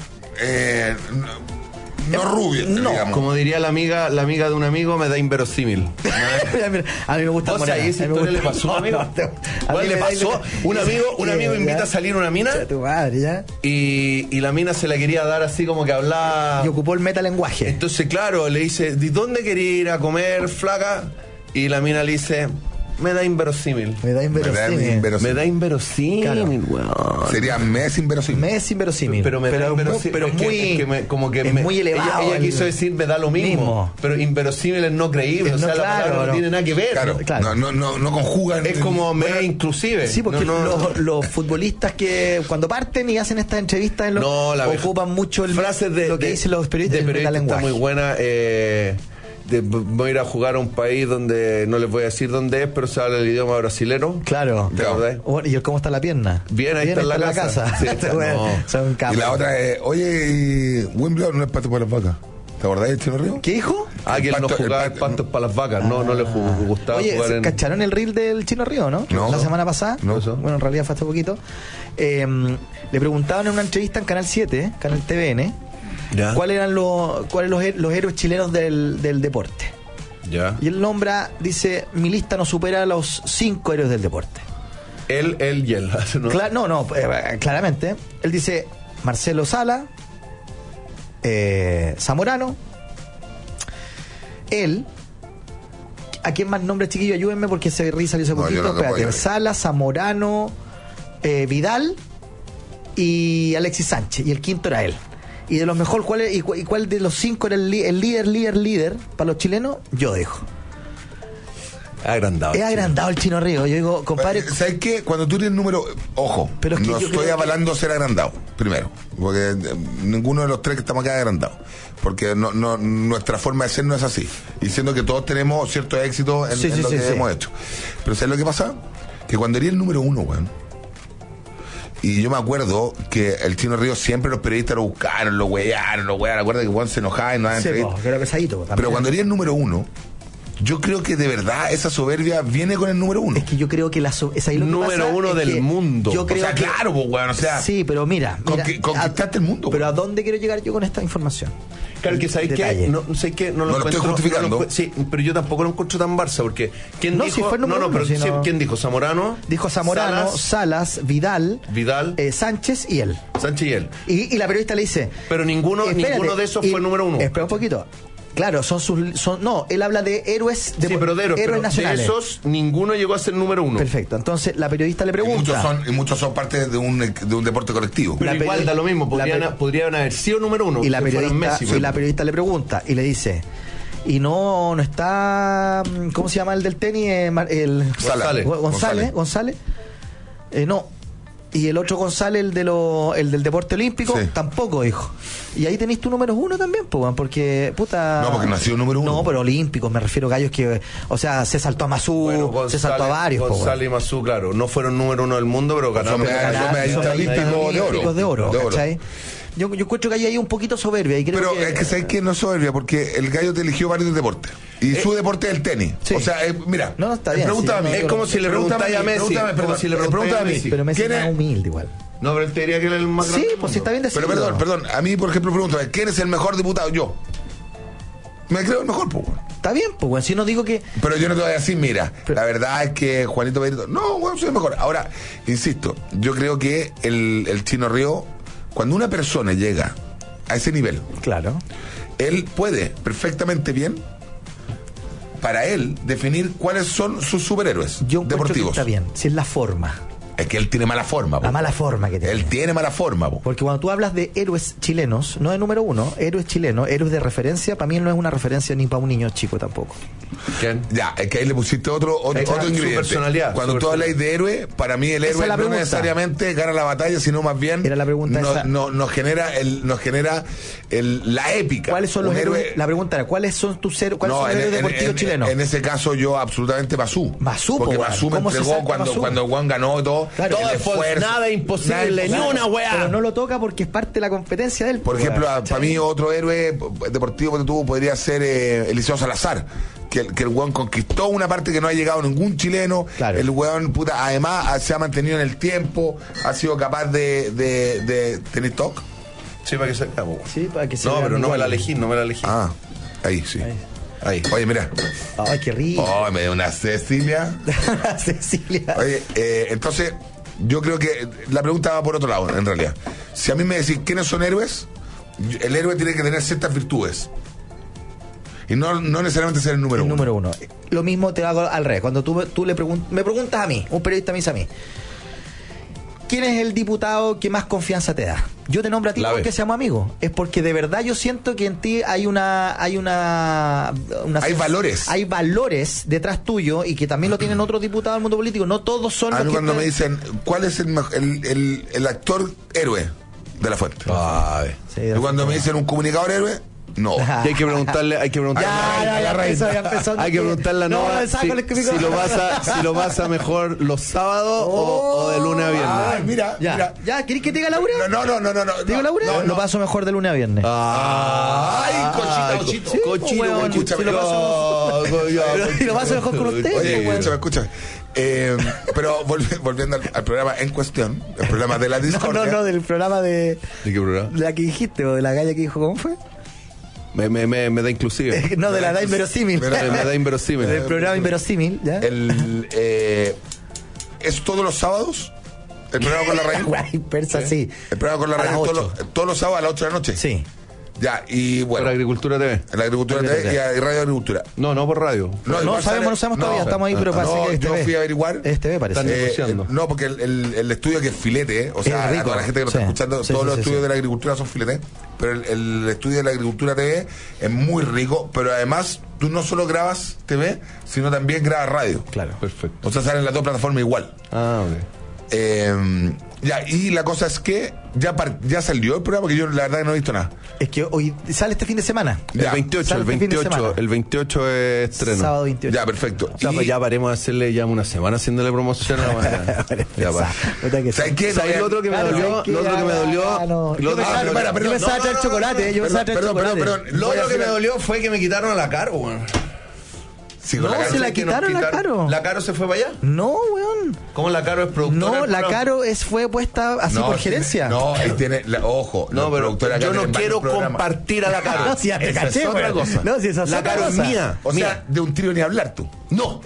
eh, no, no rubia, no, digamos. como diría la amiga, la amiga de un amigo, me da inverosímil. Mira, mira, a mí me gusta O sea, morena. ¿y esa A mí me historia le gusta- pasó a un amigo? No, no, a mí ¿Cuál le me da- pasó? Un amigo, un amigo Ya. invita a salir una mina Concha de tu madre, ya. y, y la mina se la quería dar así como que hablaba. Y ocupó el metalenguaje. Entonces, claro, le dice, ¿de dónde quería ir a comer, flaca? Y la mina le dice, me da inverosímil. Me da Me da inverosímil. inverosímil. Me da inverosímil, Claro. weón. Sería mes inverosímil. Me es inverosímil. Pero me da pero, inverosímil. muy, pero Es que- muy, es que me- como que es me- muy elevado. Ella, ella el- quiso decir me da lo mismo, mismo. pero inverosímil es no creíble. Es o sea, no, la claro, palabra no, no. tiene nada que ver. Claro, Claro. No, no, no, no conjugan. Es como me Bueno, inclusive. Sí, porque No, no, los, los futbolistas que cuando parten y hacen estas entrevistas en los- No, la ocupan mucho el, frases de, lo que de- dicen los periodistas, de el periodistas está metalenguaje. muy buena. Eh, de- voy a ir a jugar a un país donde no les voy a decir dónde es, pero se habla el idioma brasilero. Claro. ¿Te acordás? Bueno, ¿y el cómo está la pierna? Bien, ahí está en la casa. Sí, Este güey, no. son capos. Y la otra es, oye, y Wimbledon no es pato para las vacas. ¿Te acordás del Chino Río? ¿Qué dijo? Ah, que él no pasto- el jugaba pasto- pastos para las vacas. No, no le ju- gustaba Oye, jugar ¿se en. ¿cacharon el reel del Chino Río, no? No. La semana pasada. No. Bueno, en realidad fue hace poquito. Eh, le preguntaban en una entrevista en Canal siete, Canal T V N, Ya. cuáles eran los, cuáles los, her- los héroes chilenos del, del deporte. Ya. Y él nombra, dice, mi lista no supera a los cinco héroes del deporte. Él, él y él. ¿no? Cla- no, no, eh, claramente. Él dice Marcelo Sala, eh, Zamorano, él. ¿A quién más nombra, chiquillo? Ayúdenme porque ese risa salió hace No, yo poquito. no te puedo Espérate, ayudar. Sala, Zamorano, eh, Vidal y Alexis Sánchez. Y el quinto era él. Y de los mejores, ¿cuál, es- y, cu- y cuál de los cinco era el, li- el líder, líder, líder para los chilenos? Yo digo. Agrandado. Es agrandado el Chino Río. Yo digo, compadre. Eh, ¿Sabes qué? Cuando tú tienes número, ojo, Pero es que no yo estoy creo avalando ser agrandado, primero, porque eh, ninguno de los tres que estamos acá es agrandado, porque no, no, nuestra forma de ser no es así, y siendo que todos tenemos cierto éxito en, Sí, en sí, lo sí, que sí. hemos hecho. Pero ¿sabes lo que pasa? Que cuando eres el número uno, weón, y yo me acuerdo que el Chino Río siempre los periodistas lo buscaron, lo wearon, lo wearon, acuerda que Juan se enojaba y no daba Sí, entrevistas. po, que era pesadito. po, Pero también. cuando eres el número uno, yo creo que de verdad esa soberbia viene con el número uno. Es que yo creo que la so- es ahí lo que Número pasa uno es del que mundo. Yo O creo sea, que- claro, pues, weón, o sea, sí, pero mira, mira, Conqui- conquistaste a- el mundo, Pero güey. ¿a dónde quiero llegar yo con esta información? Claro, que ¿sabes Detalle. qué? No, ¿sabes qué? No lo, No lo estoy encuentro- justificando. no lo encu- sí, pero yo tampoco lo encuentro tan Barça, porque ¿quién No, dijo? si fue el número no, no, uno, pero si sí, no- ¿quién dijo? Zamorano. Dijo Zamorano, Salas, Salas, Vidal, Vidal, eh, Sánchez y él. Sánchez y él. Y, y la periodista le dice... Pero ninguno, espérate, ninguno de esos y- fue número uno. Espera un poquito. Claro, son sus... Son, no, él habla de héroes, de, sí, pero de, héroes pero de nacionales. esos, ninguno llegó a ser número uno. Perfecto. Entonces la periodista le Y pregunta... muchos son, y muchos son parte de un, de un deporte colectivo. Pero la igual peri- da lo mismo, la podrían, peri- podrían haber sido número uno. Y la, que fueran periodista, Messi, y por la ejemplo. periodista le pregunta y le dice, y no no está, ¿cómo se llama el del tenis? Eh, Mar- el González. González, González, González. Eh, no. Y el otro González, el de lo, el del deporte olímpico, Sí. tampoco, hijo. Y ahí tenéis tu número uno también, pues, weón, porque, puta... No, porque no ha sido número uno. No, pero olímpicos, me refiero a gallos que, o sea, se saltó a Mazú, Bueno, se saltó a varios, pues, weón. González y Mazú, claro, no fueron número uno del mundo, pero ganaron. Son medallas- son medallistas olímpicos de oro. Olímpicos de oro, De oro. ¿cachai? Yo, yo encuentro que hay ahí un poquito soberbia. Y creo Pero que, es que sabes que no es soberbia, porque el gallo te eligió varios deportes. Y su deporte es el tenis. Sí. O sea, eh, mira, No, no, está eh, bien, pregúntame sí, a mí. no, Es como si le Pregúntame preguntáis a Messi. pregúntame, Como perdón, si le eh, preguntáis pregúntame a a mí. Messi. pero Messi ¿Quién es es? más humilde igual. No, pero él te diría que él es el más Sí, grande. del pues si mundo. está bien Pero decidido. perdón, perdón, a mí, por ejemplo, pregúntame, ¿quién es el mejor diputado? Yo. Me creo el mejor, pues, weón. Está bien, pues, weón, si no digo que... Pero yo no te voy a decir, mira, Pero- la verdad es que Juanito Pedrito, no, bueno, soy el mejor. Ahora, insisto, yo creo que el, el Chino Río, cuando una persona llega a ese nivel, Claro. él puede perfectamente bien, para él, definir cuáles son sus superhéroes Yo encuentro que deportivos. está bien, si es la forma. Es que él tiene mala forma, po. La mala forma que tiene. Él tiene mala forma, po. Porque cuando tú hablas de héroes chilenos, no de número uno, héroes chilenos, héroes de referencia, para mí no es una referencia ni para un niño chico tampoco. ¿Quién? Ya, es que ahí le pusiste otro, otro, Exacto, otro su ingrediente. personalidad, Cuando su tú hablas personalidad. de héroe, para mí el Esa héroe es la no pregunta. necesariamente gana la batalla, sino más bien Era la pregunta no- esa. no- nos genera el, nos genera el, la épica. ¿Cuáles son los Un héroes? héroe- La pregunta era, ¿cuáles son tus héroes, cuáles No, son los en, héroes en- deportivos en- chilenos? en ese caso yo absolutamente Mazú. Mazú, Porque po, weón. Mazú me ¿Cómo se entregó salta cuando, Mazú? cuando Juan ganó y todo. Claro. el Todo es pos- esfuerzo. nada imposible, Nada ni una weá. Pero no lo toca porque es parte de la competencia de él. Por po, ejemplo, weón. a- para mí otro héroe deportivo que tuvo podría ser eh, Eliseo Salazar, que, el- que el weón conquistó una parte que no ha llegado ningún chileno. Claro. El weón, puta, además ha- se ha mantenido en el tiempo, ha sido capaz de, de, de tener talk. Sí, para que se acabó. Sí, para que se No, vean pero no me la iguales. elegí, no me la elegí. Ah, ahí sí. Ahí. Ahí. Oye, mira. Ay, qué rico. Oh, me dio una Cecilia. Cecilia. Oye, eh, entonces, yo creo que la pregunta va por otro lado, en realidad. Si a mí me decís quiénes son héroes, el héroe tiene que tener ciertas virtudes. Y no, no necesariamente ser el número El uno. número uno. Lo mismo te hago al revés. Cuando tú, tú le pregun- me preguntas a mí, un periodista me dice a mí, ¿quién es el diputado que más confianza te da? Yo te nombro a ti La porque ve. seamos amigos. Es porque de verdad yo siento que en ti hay una... Hay una, una- Hay valores. Hay valores detrás tuyo y que también lo tienen otros diputados del mundo político. No todos son A los mí que... cuando te- me dicen, ¿cuál es el, mej- el, el, el actor héroe de la fuente? Ay. Sí, Y cuando me dicen un comunicador héroe, no. Y hay que preguntarle, hay que preguntarle. Ya, ya, ya empezó, ya empezó. Hay que preguntarle a No, Nova no, saco si, el que me- si lo pasa, si lo pasa mejor los sábados o, o de lunes a viernes. Ay, mira, Ya, mira. ya, ¿querés que te diga Laura? No, no, no, no, no. ¿Te digo no, Laura? no, Lo no. paso mejor de lunes a viernes. Ay, cochita, cochito. Sí, Cochino, weón, cochino, si lo paso- Pero- y lo paso mejor con usted, Oye, weón. escúchame, escúchame. Eh, pero volvi- volviendo al, al programa en cuestión, el programa de la No, discordia. no, no, del programa de, ¿De qué programa? de la que dijiste, o de la galla que dijo, ¿cómo fue? Me, me, me, me da inclusive. No, de la da inverosímil. Me, me da inverosímil. Del programa inverosímil, ¿ya? El, eh, ¿Es todos los sábados? ¿El programa con la raíz? Guay, persa, sí. El programa con la A las raíz todos ocho. los, todos los sábados a las ocho de la noche. Sí. Ya, y Por bueno, en Agricultura T V. la agricultura T V y a- y radio agricultura. No, no por radio. No, igual sabemos, sale- no sabemos todavía, estamos ahí, pero no, parece que es yo T V. fui a averiguar. Es T V, parece. Están Eh, negociando. no, porque el, el- el estudio que es filete, ¿eh? O sea, Es rico. a toda la gente que nos Sí. está escuchando, Sí, todos sí, los sí, estudios sí. de la agricultura son filete, pero el, el estudio de la agricultura T V es muy rico, pero además tú no solo grabas T V, sino también grabas radio. Claro. Perfecto. O sea, salen las dos plataformas igual. Ah, ok. Eh, ya, y la cosa es que ya, par- ya salió el programa, que yo la verdad que no he visto nada. Es que hoy sale este fin de semana. Ya. El veintiocho, Sale el este fin de veintiocho, semana. el veintiocho es estreno. Sábado veintiocho. Ya, perfecto. O sea, Y- pues ya paremos de hacerle ya una semana haciéndole promoción a la Ya, pa. Puta que sí. ¿Sabes qué? ¿Sabes lo otro que me Claro, dolió? ¿sabes qué? Lo otro que me Ah, dolió. no. lo Yo otro- pensaba- Ah, espera, yo perdón, pensaba no, traer no, chocolate, no, yo pensaba traer perdón, perdón, chocolate. perdón, Lo voy a otro que hacer- me dolió fue que me quitaron a la Caro, weón. Sí, con No, la se canción. la Que nos quitaron la Caro. ¿La Caro se fue para allá? No, weón. ¿Cómo la Caro es productora? No, del la programa? Caro es, fue puesta así No, por sí, gerencia. No, ahí tiene, la- ojo. No, los pero productores acá yo no tienen quiero varios programas. compartir a la Caro. No, sí, ya te Esa caché, es otra weón. cosa. No, sí, esa es la otra Caro cosa. es mía. O mía. sea, de un trío ni hablar tú. No.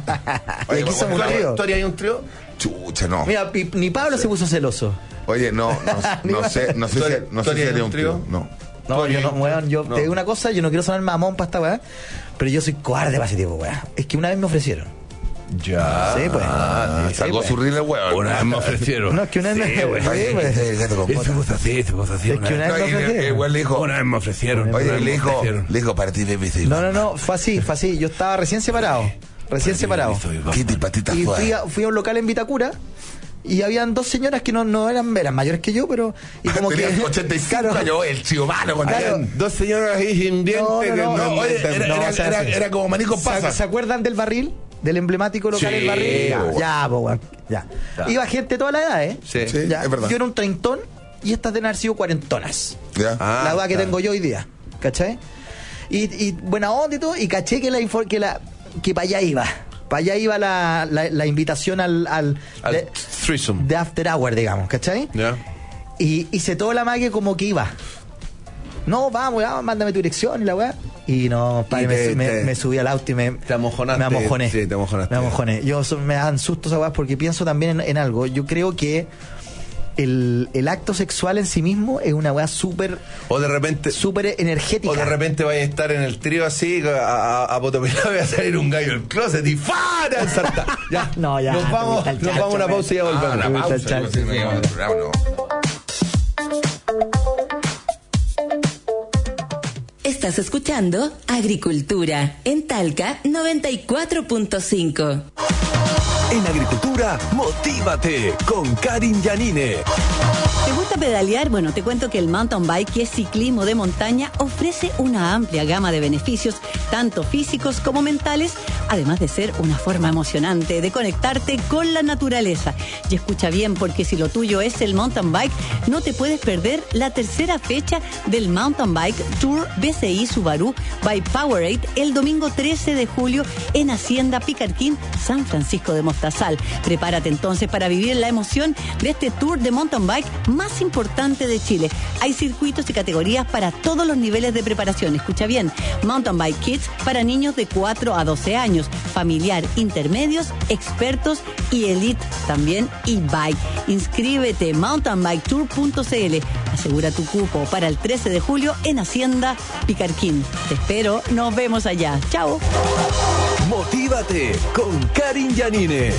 Y aquí Oye, somos ojalá- un trío. ¿Historia hay un trío? Chucha, no. Mira, y- ni Pablo se puso celoso. Oye, no, no, no sé, no sé si, no sé si ¿Historia sería de un un trío. trío? No. No, yo no, weón, yo No. te digo una cosa, yo no quiero sonar mamón para esta weá, pero yo soy cobarde para ese tipo, weá. Es que una vez me ofrecieron. Ya. Sí, pues. Ah, Sí, sacó pues. su reel el weón. Una vez me ofrecieron. No, es que una vez Sí, me- güey. sí, pues. Hicimos así, hicimos así. Es una que vez. una No, y el- el weón le dijo, Una vez me ofrecieron. una oye, vez le me dijo, ofrecieron. le dijo, para ti, baby. No, no, no, fue así, fue así. Yo estaba recién separado. Recién separado. Kitty, patita Y fui suave. a, fui a un local en Vitacura y habían dos señoras que no, no eran, eran mayores que yo, pero. Y como que. Tenías ochenta y cinco Claro. años, el tío malo con Claro. él. Dos señoras ahí sin dientes. No, no, que no, No, oye, era, No, era, o sea, era, sí. era como manicos ¿Se, pasa. ¿Se acuerdan del barril? Del emblemático local Sí, El Barril. Ya, po. ya, po, weón, ya. Ya. Iba gente de toda la edad, ¿eh? Sí. Sí, Ya. es verdad. Yo era un treintón y estas deben haber sido cuarentonas. Ya. Ah, la edad que claro. tengo yo hoy día. ¿Cachai? Y, y buena onda y todo, y caché que la infor- que la que para allá iba. Para allá iba la, la, la invitación al, al, Al de, threesome. de after hour, digamos, ¿cachai? Ya. Y hice toda la magia como que iba. No, vamos, vamos, mándame tu dirección y la weá. Y no, padre, Y me, te- me- te- me subí al auto y me. te amojonaste. Me amojoné. Sí, te amojonaste. Me amojoné. Yo so- me dan susto esa weá porque pienso también en, en algo. Yo creo que el, el acto sexual en sí mismo es una weá súper, O de repente. súper energética. O de repente vaya a estar en el trío así, a, a, a potopelado, va a salir un gallo del closet y ¡fara! Salta. Ya. No, ya, Nos te vamos, gusta el nos chancho, vamos a una man. pausa y ya Ah, volvemos. una Me gusta pausa. el yo pensé que íbamos al programa, no. Estás escuchando Agricultura en Talca noventa y cuatro punto cinco. En Agricultura, motívate con Karin Yanine. ¿Te gusta pedalear? Bueno, te cuento que el mountain bike, que es ciclismo de montaña, ofrece una amplia gama de beneficios, tanto físicos como mentales, además de ser una forma emocionante de conectarte con la naturaleza. Y escucha bien, porque si lo tuyo es el mountain bike, no te puedes perder la tercera fecha del Mountain Bike Tour B C I Subaru by Powerade el domingo trece de julio en Hacienda Picarquín, San Francisco de Mostazal. Prepárate entonces para vivir la emoción de este tour de mountain bike más importante de Chile. Hay circuitos y categorías para todos los niveles de preparación. Escucha bien, Mountain Bike Kids para niños de cuatro a doce años, familiar, intermedios, expertos y elite, también e-bike. Inscríbete mountain bike tour punto c l. Asegura tu cupo para el trece de julio en Hacienda Picarquín. Te espero, nos vemos allá. Chao. Motívate con Karin Yanine.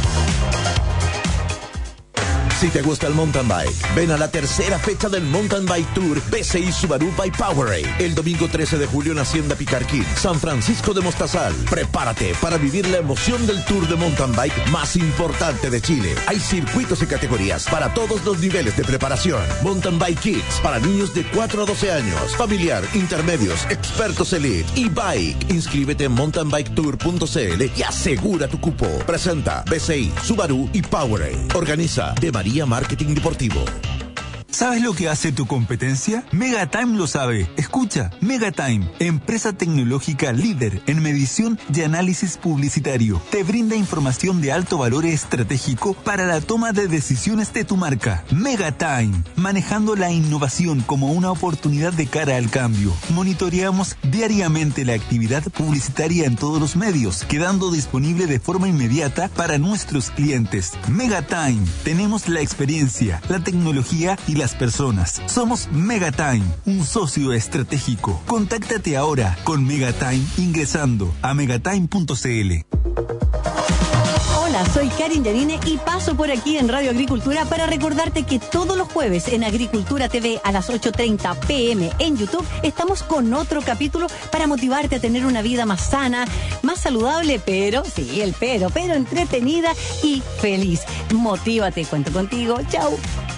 Si te gusta el mountain bike, ven a la tercera fecha del Mountain Bike Tour B C I Subaru by Powerade el domingo trece de julio en Hacienda Picarquín, San Francisco de Mostazal. Prepárate para vivir la emoción del tour de mountain bike más importante de Chile. Hay circuitos y categorías para todos los niveles de preparación. Mountain Bike Kids para niños de cuatro a doce años, familiar, intermedios, expertos elite y bike. Inscríbete en mountain bike tour punto c l y asegura tu cupo. Presenta B C I, Subaru y Powerade. Organiza De María Marketing Deportivo. ¿Sabes lo que hace tu competencia? Megatime lo sabe. Escucha, Megatime, empresa tecnológica líder en medición y análisis publicitario, te brinda información de alto valor estratégico para la toma de decisiones de tu marca. Megatime, manejando la innovación como una oportunidad de cara al cambio. Monitoreamos diariamente la actividad publicitaria en todos los medios, quedando disponible de forma inmediata para nuestros clientes. Megatime, tenemos la experiencia, la tecnología y la las personas. Somos Megatime, un socio estratégico. Contáctate ahora con Megatime ingresando a megatime punto c l. Hola, soy Karin Yanine y paso por aquí en Radio Agricultura para recordarte que todos los jueves en Agricultura T V a las ocho treinta p m en YouTube estamos con otro capítulo para motivarte a tener una vida más sana, más saludable, pero, sí, el pero, pero entretenida y feliz. Motívate, cuento contigo. Chao.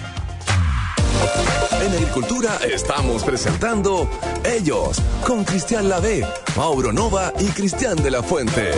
En Agricultura estamos presentando Ellos, con Cristian Lavé, Mauro Nova y Cristian de la Fuente.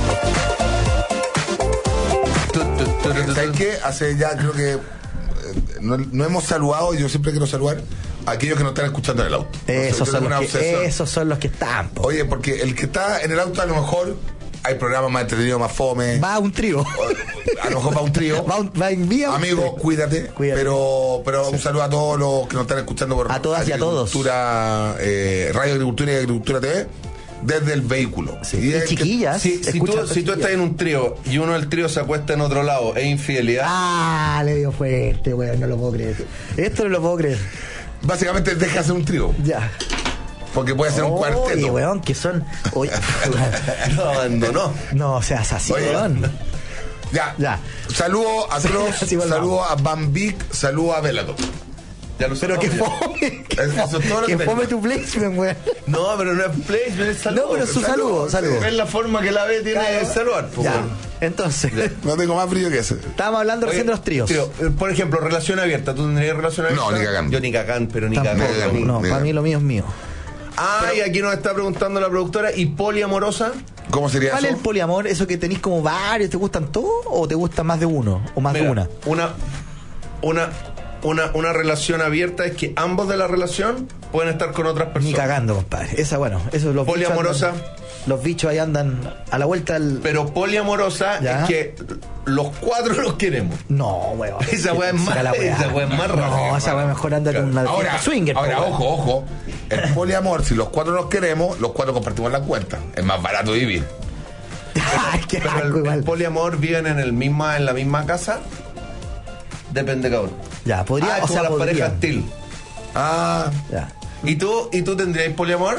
¿Saben qué? Hace ya creo que eh, no, no hemos saludado, y yo siempre quiero saludar a aquellos que nos están escuchando en el auto. Esos, Yo son tengo los una que, obsesión. esos son los que están. po. Oye, porque el que está en el auto a lo mejor hay programas más entretenidos, más fome. Va a un trío. A lo mejor va un trío. Va, un- va en vía. Amigo, cuídate. Cuídate. Pero, pero un saludo a todos los que nos están escuchando por A todas y a todos. Agricultura, eh, Radio Agricultura y Agricultura T V desde el vehículo. Sí. Y es que- chiquillas. Si, si escucha, tú, si tú estás en un trío y uno del trío se acuesta en otro lado, ¿es infidelidad? Ah, le dio fuerte, weón, no lo puedo creer. Esto no lo puedo creer. Básicamente deja de hacer un trío. Ya. Porque puede ser un Oye, cuarteto. weón, que son. Oye, Lo abandonó. no seas así, Oye, weón. Ya. Ya. Saludo a Cross, Sí, bueno. saludo a Bambic, saludo a Velato. Ya lo Pero que sabemos, ya. fome. Eso es todo lo Que que fome tengo. tu placement, weón. No, pero no es placement, es saludo. No, pero su saludo, saludo. Es la forma que la B tiene de saludar. pues, Ya. bueno. Entonces, No tengo más frío que ese. estábamos hablando recién de los tríos. Trío, eh, por ejemplo, relación abierta. ¿Tú tendrías relación abierta? No, ni cagando. Yo ni cagán, pero ni Tampoco. cagando. Ni- No, ni- para mí lo mío es mío. Ah, y aquí nos está preguntando la productora, ¿y poliamorosa? ¿Cómo sería ¿Cuál es eso? el poliamor? ¿Eso que tenéis como varios? ¿Te gustan todos? ¿O te gusta más de uno? ¿O más Mira, de una? Una, una, una, una relación abierta es que ambos de la relación pueden estar con otras personas. Ni cagando, compadre. Esa, bueno, eso los bichos Poliamorosa. andan- los bichos ahí andan a la vuelta del... Pero poliamorosa Ya. es que los cuatro los queremos. No, weón. Esa weá es más- Será la weá. esa weá es más rara. No, esa weá mejor anda con una Ahora, swinger. ahora po, weón. ojo, ojo. El poliamor, si los cuatro nos queremos, los cuatro compartimos la cuenta. Es más barato vivir. Ay, qué Pero asco, el, igual. el poliamor viven en el misma, en la misma casa. Depende, cabrón. Ya, podría, Ah, es o como sea, las podría. parejas til. Ah, Ya. ¿Y tú, ¿Y tú tendrías poliamor?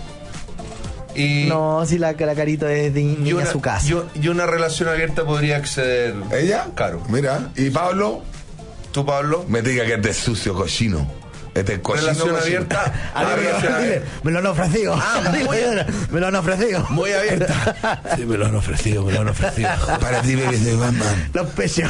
Y, No, si la, la carita es de y, niña una, a su casa. y un- y una relación abierta podría acceder. ¿ella? Claro. Mira, y Pablo, ¿Tú, Pablo? me diga que este es sucio cochino. Este es cochino. Relación cochino. abierta. A ver, Ah, relación dile, abierta. me lo han ofrecido. Ah, muy- me lo han ofrecido. Muy abierta. Sí, me lo han ofrecido, me lo han ofrecido. Para ti, baby, de Batman. Los pechos.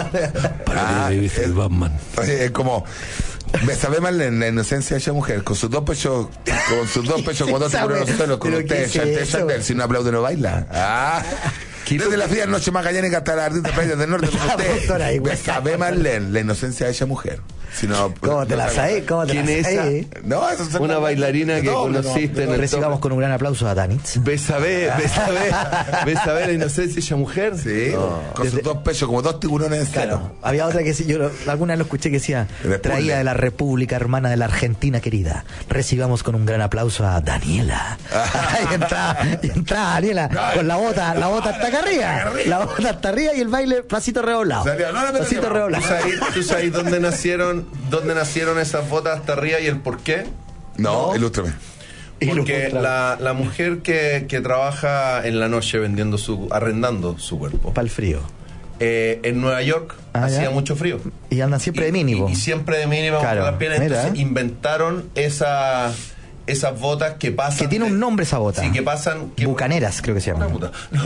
Para mí, baby, el Batman. Oye, es como. Me sabe mal en la inocencia de esa mujer, con sus dos pechos, con sus dos pechos, con dos Esa tiburones wea. suelos, con Pero usted, ¿qué es Chantel eso? Chantel, si no aplaude no baila. Ah. Desde la fría noche magallánica hasta la ardita playa del norte, con La usted. doctora ahí, Me wea. sabe mal en la inocencia de esa mujer. Si no, ¿Cómo te no la sabe- sabes? ¿Cómo te ¿Quién la es esa? sabes? No, eso es Una bailarina que doble, conociste en el Recibamos top. con un gran aplauso a Danitz. ¿Ves a ver, ves a ver, ves a ver la inocencia de esa mujer? Sí, con sus dos pechos, como dos tiburones en celo. Claro, había otra que sí, yo lo- alguna vez lo escuché que decía, República. traía de la República Hermana de la Argentina querida. Recibamos con un gran aplauso a Daniela. y entraba, y entraba Daniela con la bota, la bota hasta acá arriba. La bota hasta arriba y el baile pasito redoblado. Salía, no, no, no, Pasito no, no. redoblado. ¿Tú sabes, tú sabes dónde nacieron, dónde nacieron esas botas hasta arriba y el por qué? No, No. ilústrame. Porque Ilustra. la, la mujer que, que trabaja en la noche vendiendo su, arrendando su cuerpo, Para el frío. eh, en Nueva York Ah, hacía ya. mucho frío. Y andan siempre de mínimo. Y, y siempre de mínimo Claro, con las piernas. mira. Entonces inventaron esa, esas botas que pasan. Que tiene de- un nombre esa bota. Sí, que pasan. Que, Bucaneras, creo que se Una llama. puta. No,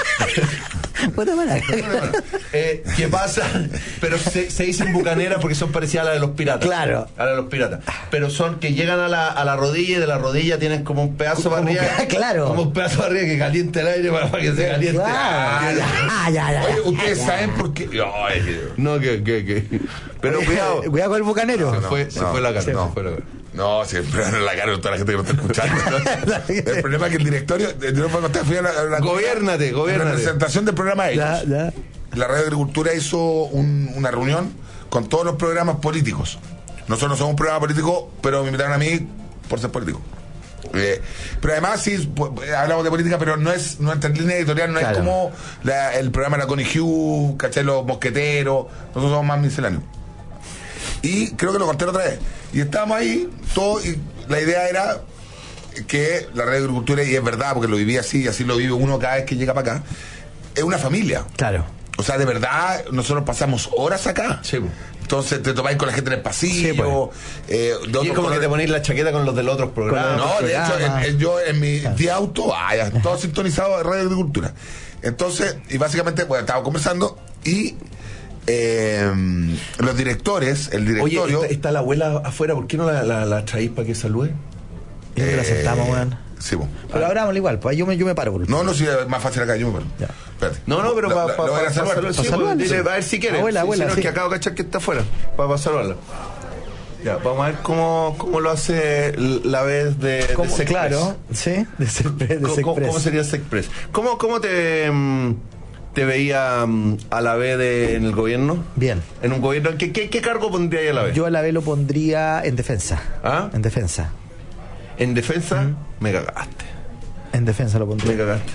pero- Puta madre. eh, que pasan, pero se, se dicen bucaneras porque son parecidas a las de los piratas. Claro. A las de los piratas. Pero son que llegan a la, a la rodilla y de la rodilla tienen como un pedazo para Como arriba. que- claro. Como un pedazo para arriba que caliente el aire para, para que se caliente. Claro. Ah, ya, ya, Oye, ya. ustedes saben por qué. Ay, No, que, que, que. Pero cuidado. Cuidado con el bucanero. Se fue, se no, fue la cara. no. Se fue la cara. No, siempre en la cara de toda la gente que no está escuchando. ¿no? El problema es que el directorio, yo no puedo contar, fui a la, a la- Gobiérnate, en gobiérnate. representación del programa de ellos. Ya, ya. La Radio Agricultura hizo un- una reunión con todos los programas políticos. Nosotros no somos un programa político, pero me invitaron a mí por ser político. Eh, pero además sí pues, hablamos de política, pero no es nuestra línea editorial, no Claro. es como la- el programa de la Connie Hughes, ¿cachai? Los mosqueteros, nosotros somos más misceláneos. Y creo que lo conté la otra vez. Y estábamos ahí, todo, y la idea era que la Radio Agricultura, y es verdad, porque lo viví así, y así lo vive uno cada vez que llega para acá, es una familia. Claro. O sea, de verdad, nosotros pasamos horas acá. Sí, pues. Entonces te topáis con la gente en el pasillo. Sí, pues. eh, de Y es otros como que colores. te ponéis la chaqueta con los del otros programas. No, de hecho, programa. en- en- yo en mi día auto, ah, ya, todo sintonizado de Radio Agricultura. Entonces, y básicamente, pues estaba conversando y eh, los directores, el Oye, directorio. está, está la abuela afuera, ¿por qué no la, la, la traéis para que salude? ¿Y dónde la sentamos, weón? Sí, pues. Pero abrámoslo igual, pues yo me, yo me paro por último. No, no, sí, es más fácil acá, yo me paro. Ya. Espérate. No, no, pero Lo- para lo- pa, lo voy a pa- saludar. saludar, sí, Pa' pues, saludarlo, dile, sí. a ver si quiere. Abuela, Sí, abuela, si no, sí. es que acabo de cachar que está afuera, para saludarla. Ya, vamos a ver cómo, cómo lo hace la vez de, de ¿Cómo? Sexpress. Claro, sí, de Sexpress. de ¿Cómo, cómo- Sexpress. cómo sería Sexpress? ¿Cómo, cómo te, mm, te veía mm, a la vez de, en el gobierno? Bien. En un gobierno, ¿qué, qué, qué cargo pondría ahí a la vez? Yo a la vez lo pondría en defensa. ¿Ah? En defensa. En defensa, me cagaste. En defensa lo Me pondría. cagaste.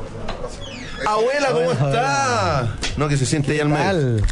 Abuela, ¿cómo Abuela, está? No, que se siente ahí al medio. Tal.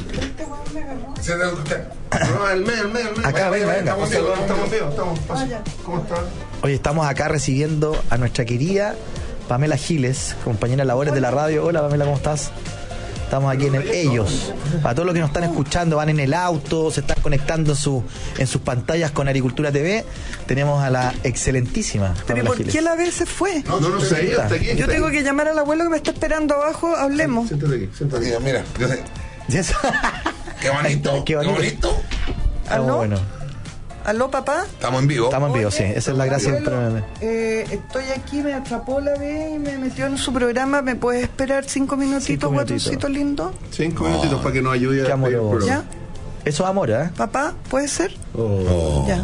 Siéntate usted. No, al medio, al medio, al medio. Acá, venga, venga. Estamos vivos, estamos vivos, estamos. pasa. ¿Cómo está? Hoy estamos acá recibiendo a nuestra querida Pamela Giles, compañera de labores de la radio. Hola Pamela, ¿cómo estás? Estamos aquí en el Ellos. Para todos los que nos están escuchando, van en el auto, se están conectando en, su, en sus pantallas con Agricultura T V, tenemos a la excelentísima ¿Pero Pamela por Giles. qué la vez se fue? No, no, no sé, está aquí. Yo tengo que llamar al abuelo que me está esperando abajo, hablemos. Siéntate aquí, siéntate aquí. Mira, yo sé. Yes. Qué bonito. Qué bonito. Qué bonito. Estamos ¿Aló? bueno. ¿Aló, papá? Estamos en vivo. Estamos en vivo, Oye, sí. Esa es la gracia del abuelo, programa. eh, estoy aquí, me atrapó la vez y me metió en su programa. ¿Me puedes esperar cinco minutitos, Cinco minutitos. guatoncito lindo? Cinco minutitos para que nos ayude Qué a despedir el amoroso. programa. ¿Ya? Eso es amor, ¿eh? ¿Papá? ¿Puede ser? Oh. Ya.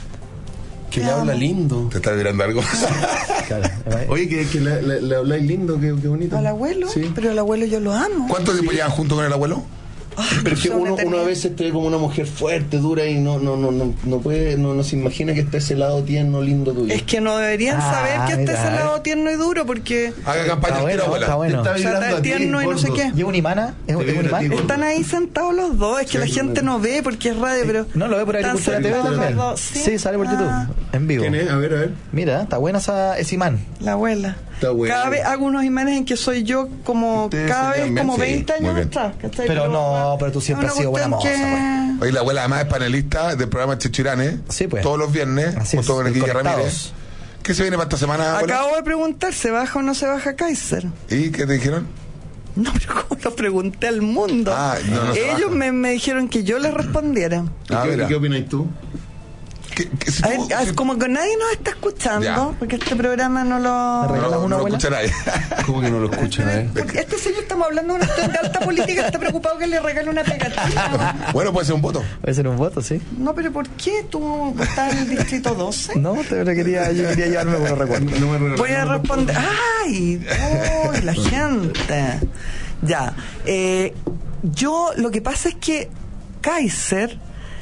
Que Te le habla amo. lindo. ¿Te está mirando algo? Claro. Oye, que, que le, le, le habláis lindo, qué, qué bonito. ¿Al abuelo? Sí. Pero al abuelo yo lo amo. ¿Cuánto tiempo llevan junto con el abuelo? Pero es que Son uno, uno a eternidad. veces te ve como una mujer fuerte, dura y no, no, no, no, no puede, no, no se imagina que está ese lado tierno, lindo tuyo. Es que no deberían Ah, saber que está mira, ese eh. lado tierno y duro porque Haga campaña Está al tiro, bueno, abuela. está bueno. Te está o sea, vibrando está a ti, tierno y no sé gordo. qué. ¿Lleva un imana? ¿Es, Te es un vibra a ti, imán? gordo. Están ahí sentados los dos, es que la gente no ve porque es radio, pero... No, lo ve por están Agricultura T V sentados también. los dos. Sí, sale por Ah, YouTube, en vivo. ¿Quién es? A ver, a ver. Mira, está buena esa, ese imán. La abuela. Está bueno. Cada vez hago unos imanes en que soy yo como Ustedes cada vez serían bien, como sí, veinte muy años bien. atrás. ¿cachai? Pero no, pero tú siempre es has sido una buena cuestión moza, que- Oye, la abuela además es panelista del programa Chichirane. Sí, pues. Todos los viernes, Así junto es, con el Guille Conectados. Ramírez. ¿Qué se viene para esta semana, abuela? Acabo de preguntar, ¿se baja o no se baja Kaiser? ¿Y qué te dijeron? No, pero como lo pregunté al mundo. Ah, no, no se Ellos baja. me, me dijeron que yo les respondiera. ¿Y Ah, qué, mira. ¿y qué opinas tú? ¿Qué- qué- si A ver, tú- ah, si- como que nadie nos está escuchando, Ya. porque este programa no ¿Me lo... regalas no, una, no lo abuela? escucha nadie. ¿Cómo que no lo escuchan, eh? Porque este señor, estamos hablando de una cuestión de alta política, está preocupado que le regale una pegatina. Bueno, puede ser un voto. Puede ser un voto, sí. No, pero ¿por qué tú estás en el distrito doce? No, pero quería, yo quería llevarme buenos recuerdos. No me regalan- Voy a no me responder. ¡Ay! ¡Uy, la gente! Ya. Eh, yo, lo que pasa es que Kaiser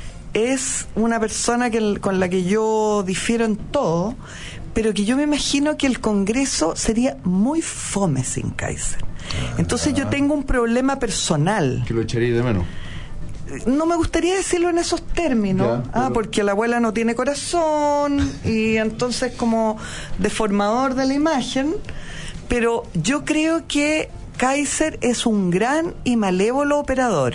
es una persona que, con la que yo difiero en todo, pero que yo me imagino que el Congreso sería muy fome sin Kaiser. Entonces yo tengo un problema personal. Que lo echaría de menos. No me gustaría decirlo en esos términos, Ya, ah, pero- porque la abuela no tiene corazón y entonces como deformador de la imagen, pero yo creo que Kaiser es un gran y malévolo operador,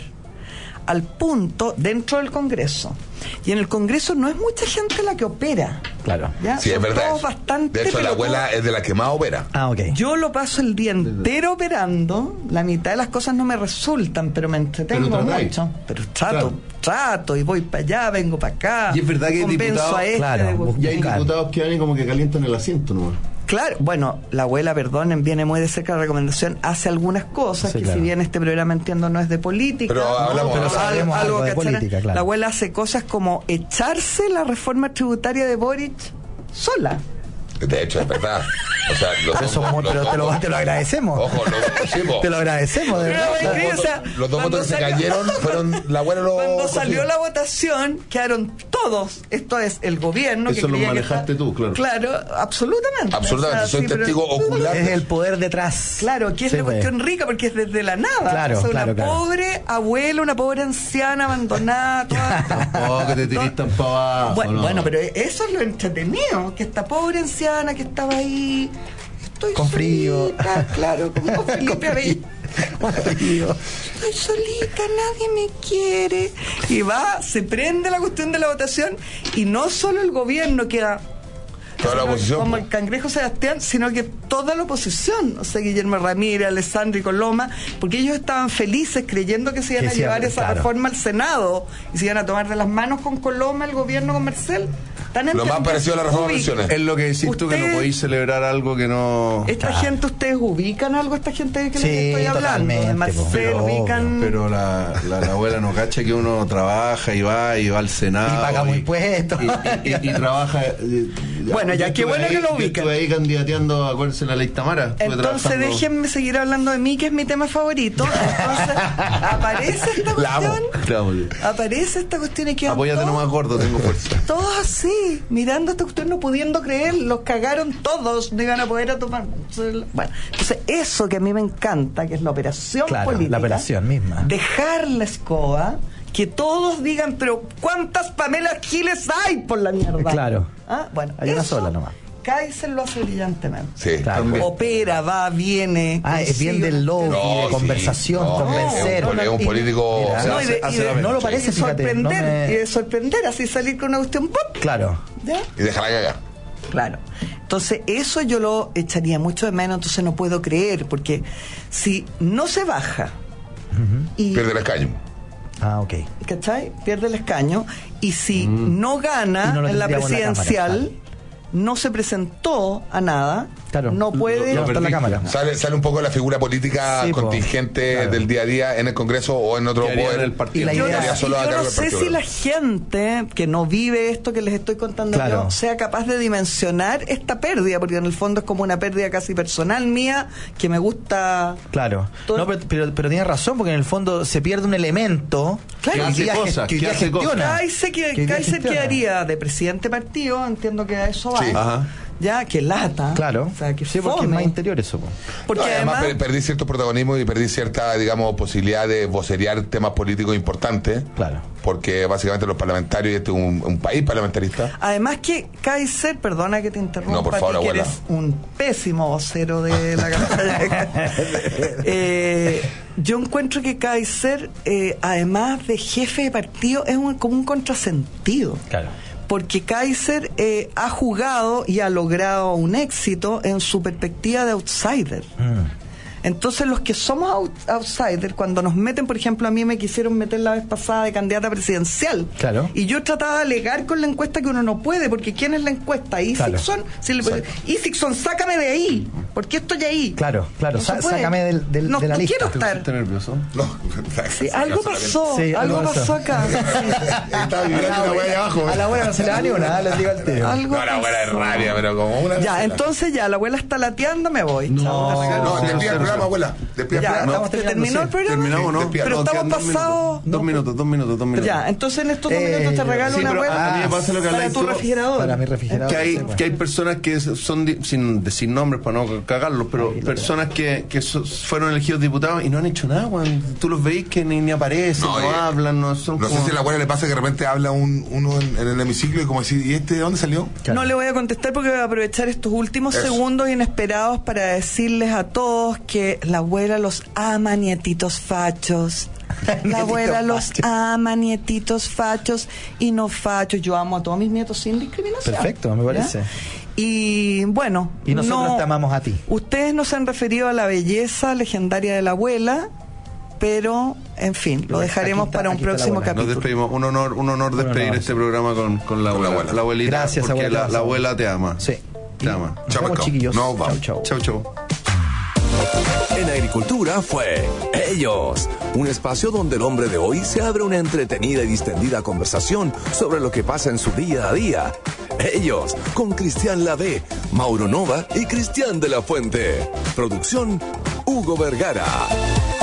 al punto dentro del Congreso. Y en el Congreso no es mucha gente la que opera. Claro. ¿ya? Sí, es Son verdad. todos eso. bastante De hecho, la pelotudos. abuela es de la que más opera. Ah, ok. Yo lo paso el día entero operando, la mitad de las cosas no me resultan, pero me entretengo Pero tratáis. mucho. Pero trato, Claro. trato y voy para allá, vengo para acá. Y es verdad que hay convenzo diputados- a este, Claro, de- Y hay Claro. diputados que van y como que calientan el asiento nomás. Claro, bueno, la abuela, perdonen, viene muy de cerca la recomendación, hace algunas cosas, Sí, que claro. si bien este programa entiendo no es de política, Pero hablamos- pero sabemos algo de ¿cachai? política, claro. La abuela hace cosas como echarse la reforma tributaria de Boric sola. De hecho, es verdad. O sea, los Pero, dos- somos- los pero dos te, lo, votos- te lo agradecemos. Ojo, los, sí, po. Te lo agradecemos, de Pero verdad. me increíble, o sea, Los dos cuando votos que se salió- cayeron fueron la abuela lo Cuando salió consiguió. la votación, quedaron todos, esto es el gobierno que Eso lo creía que manejaste está- tú, claro. Claro, absolutamente. Absolutamente, O sea, soy sí, pero- testigo ocular. Es el poder detrás. Claro, que es Sí, la pues. cuestión rica porque es desde la nada. Claro, o sea, claro, una claro. pobre abuela, una pobre anciana abandonada, toda. Oh, que te tirís tan para abajo. Bueno, no. bueno, pero eso es lo entretenido, que esta pobre anciana que estaba ahí, estoy Con frío. solita, claro, como Felipe Abello. Con frío. Estoy solita, nadie me quiere. Y va, se prende la cuestión de la votación y no solo el gobierno queda Toda la oposición. como el cangrejo Sebastián, sino que toda la oposición, o sea, Guillermo Ramírez, Alessandro y Coloma, porque ellos estaban felices creyendo que se iban Que a sí, llevar esa claro. reforma al Senado y se iban a tomar de las manos con Coloma el gobierno con Marcel. ¿Están Lo más entendiendo? parecido a la reforma de Ubic- pensiones. Es lo que decís tú, que no Usted- podéis celebrar algo que no. Esta Claro. gente, ¿ustedes ubican algo? Esta gente de que Sí, les estoy hablando. totalmente, De po. Marcel, Pero ubican. Pero la, la, la abuela no cacha que uno trabaja y va y va al Senado. Y pagamos impuestos. Y, y- y- y trabaja. eh, Bueno, ya, yo qué estuve bueno ahí- que lo yo ubican. Estuve ahí candidateando, acuérdense, la ley Tamara. Estuve Entonces trabajando- déjenme seguir hablando de mí, que es mi tema favorito. Entonces aparece esta La amo. cuestión. La amo. Aparece esta cuestión y quedan Apóyate todos- nomás gordo, tengo fuerza. Todos así, mirando esta cuestión, no pudiendo creer, los cagaron todos, no iban a poder a tomar. Bueno, entonces eso que a mí me encanta, que es la operación Claro, política. la operación misma. Dejar la escoba, que todos digan, pero ¿cuántas Pamela Giles hay por la mierda? Claro. Ah, bueno, Hay una eso sola nomás. Kaiser lo hace brillantemente. Sí, Claro. también. Opera, va, viene. Ah, es bien del lobby, No, de sí. conversación, No, convencer. es un, es un Y- político. Mira, o sea, No, y de- hace- y de- hace la no lo venta. parece, y fíjate. sorprender, no me- y de sorprender, así salir con una cuestión ¡pum! Claro. ¿Ya? y déjala cagar. Claro. Entonces, eso yo lo echaría mucho de menos, entonces no puedo creer, porque si no se baja y, Pierde el escaño. Ah, ok. ¿cachai? Pierde el escaño, y si no gana Y no lo en la tendríamos en la presidencial, cámara, no se presentó a nada, Claro. no puede... No está en la cámara. Sale, sale un poco la figura política Sí, po. contingente Claro. del día a día en el Congreso o en otro ¿Qué haría poder. en el partido? Y la Yo, idea- no, Quedaría y solo a yo cargo no del sé partido. si la gente que no vive esto que les estoy contando Claro. yo sea capaz de dimensionar esta pérdida, porque en el fondo es como una pérdida casi personal mía que me gusta. Claro. Todo- No, pero, pero, pero tienes razón, porque en el fondo se pierde un elemento Claro. que hoy Que día, hace gest- cosas, que hoy que día hace cosas. gestiona. Kaiser, que, Que hoy día Kaiser gestiona. quedaría de presidente partido, entiendo que a eso va. Sí. Ajá. Ya, que lata. Claro. O sea, que sí, porque es fome. más interior eso. po. Porque No, además, además, per- perdí cierto protagonismo y perdí cierta, digamos, posibilidad de vocerear temas políticos importantes. Claro. Porque básicamente los parlamentarios, y este es un, un país parlamentarista. además que Kaiser, perdona que te interrumpa, No, por favor, a ti que abuela. eres un pésimo vocero de la campaña. eh, yo encuentro que Kaiser, eh, además de jefe de partido, es un, como un contrasentido. Claro. Porque Kaiser eh, ha jugado y ha logrado un éxito en su perspectiva de outsider. Mm. Entonces los que somos out- outsiders, cuando nos meten, por ejemplo, a mí me quisieron meter la vez pasada de candidata presidencial. Claro. Y yo trataba de alegar con la encuesta que uno no puede, porque ¿quién es la encuesta? Isikson. Si le- Exacto. Isikson, sácame de ahí. ¿Por qué estoy ahí? Claro, claro. No se Sa- puede. sácame del, del- no, de la no lista. quiero estar. ¿Estás nervioso? No, Sí, algo pasó, Sí, algo algo pasó pasó. acá. Estaba vibrando una wea ahí abajo. A la buena no se le da ni una, les digo al tiro. Algo No, la buena es pasó. rabia, pero como una. Ya, entonces ya, la abuela está lateando, me voy. Chao, te regalo. No, cero, despida el cero, programa, cero. abuela. Despida el Ya, programa. estamos ¿te terminando, terminó sí. el programa? Terminamos, ¿no? Despierta. Pero No, estamos quedan dos pasados. minutos. Dos minutos, dos minutos, dos minutos. Ya, entonces en estos dos Eh, minutos te regalo sí, una pero hueá a mí me pasa lo que para habláis tu tú, refrigerador. Para mi refrigerador. Que hay, sí, bueno. que hay personas que son, di- sin decir nombres para no cagarlos, pero personas que, que so- fueron elegidos diputados y no han hecho nada, weón. Tú los veis que ni, ni aparecen, no, No, eh, hablan, no son No sé como- si a la abuela le pasa que de repente habla un, uno en, en el hemiciclo y como decir, ¿y este de dónde salió? Claro. No le voy a contestar porque voy a aprovechar estos últimos Eso. segundos inesperados para decirles a todos que la abuela los ama, nietitos fachos. La Nietitos abuela los fachos. ama, nietitos fachos y no fachos. Yo amo a todos mis nietos sin discriminación. Perfecto, me parece. ¿Ya? Y bueno, Y nosotros no- te amamos a ti. Ustedes no se han referido a la belleza legendaria de la abuela, pero en fin, lo Aquí dejaremos está- para un aquí está la próximo abuela. Nos capítulo. despedimos. Un honor, un honor despedir honor. este programa con, con la Con la abuela, abuela. la abuelita. Gracias, porque abuela, la, te la amo. abuela te ama. Sí. Te ama. Nos Chao, vemos, Paco. chiquillos. No, vamos. Chau, chau. Chau, chau. En Agricultura fue Ellos, un espacio donde el hombre de hoy se abre una entretenida y distendida conversación sobre lo que pasa en su día a día. Ellos, con Cristian Lavé, Mauro Nova y Cristian de la Fuente. Producción, Hugo Vergara.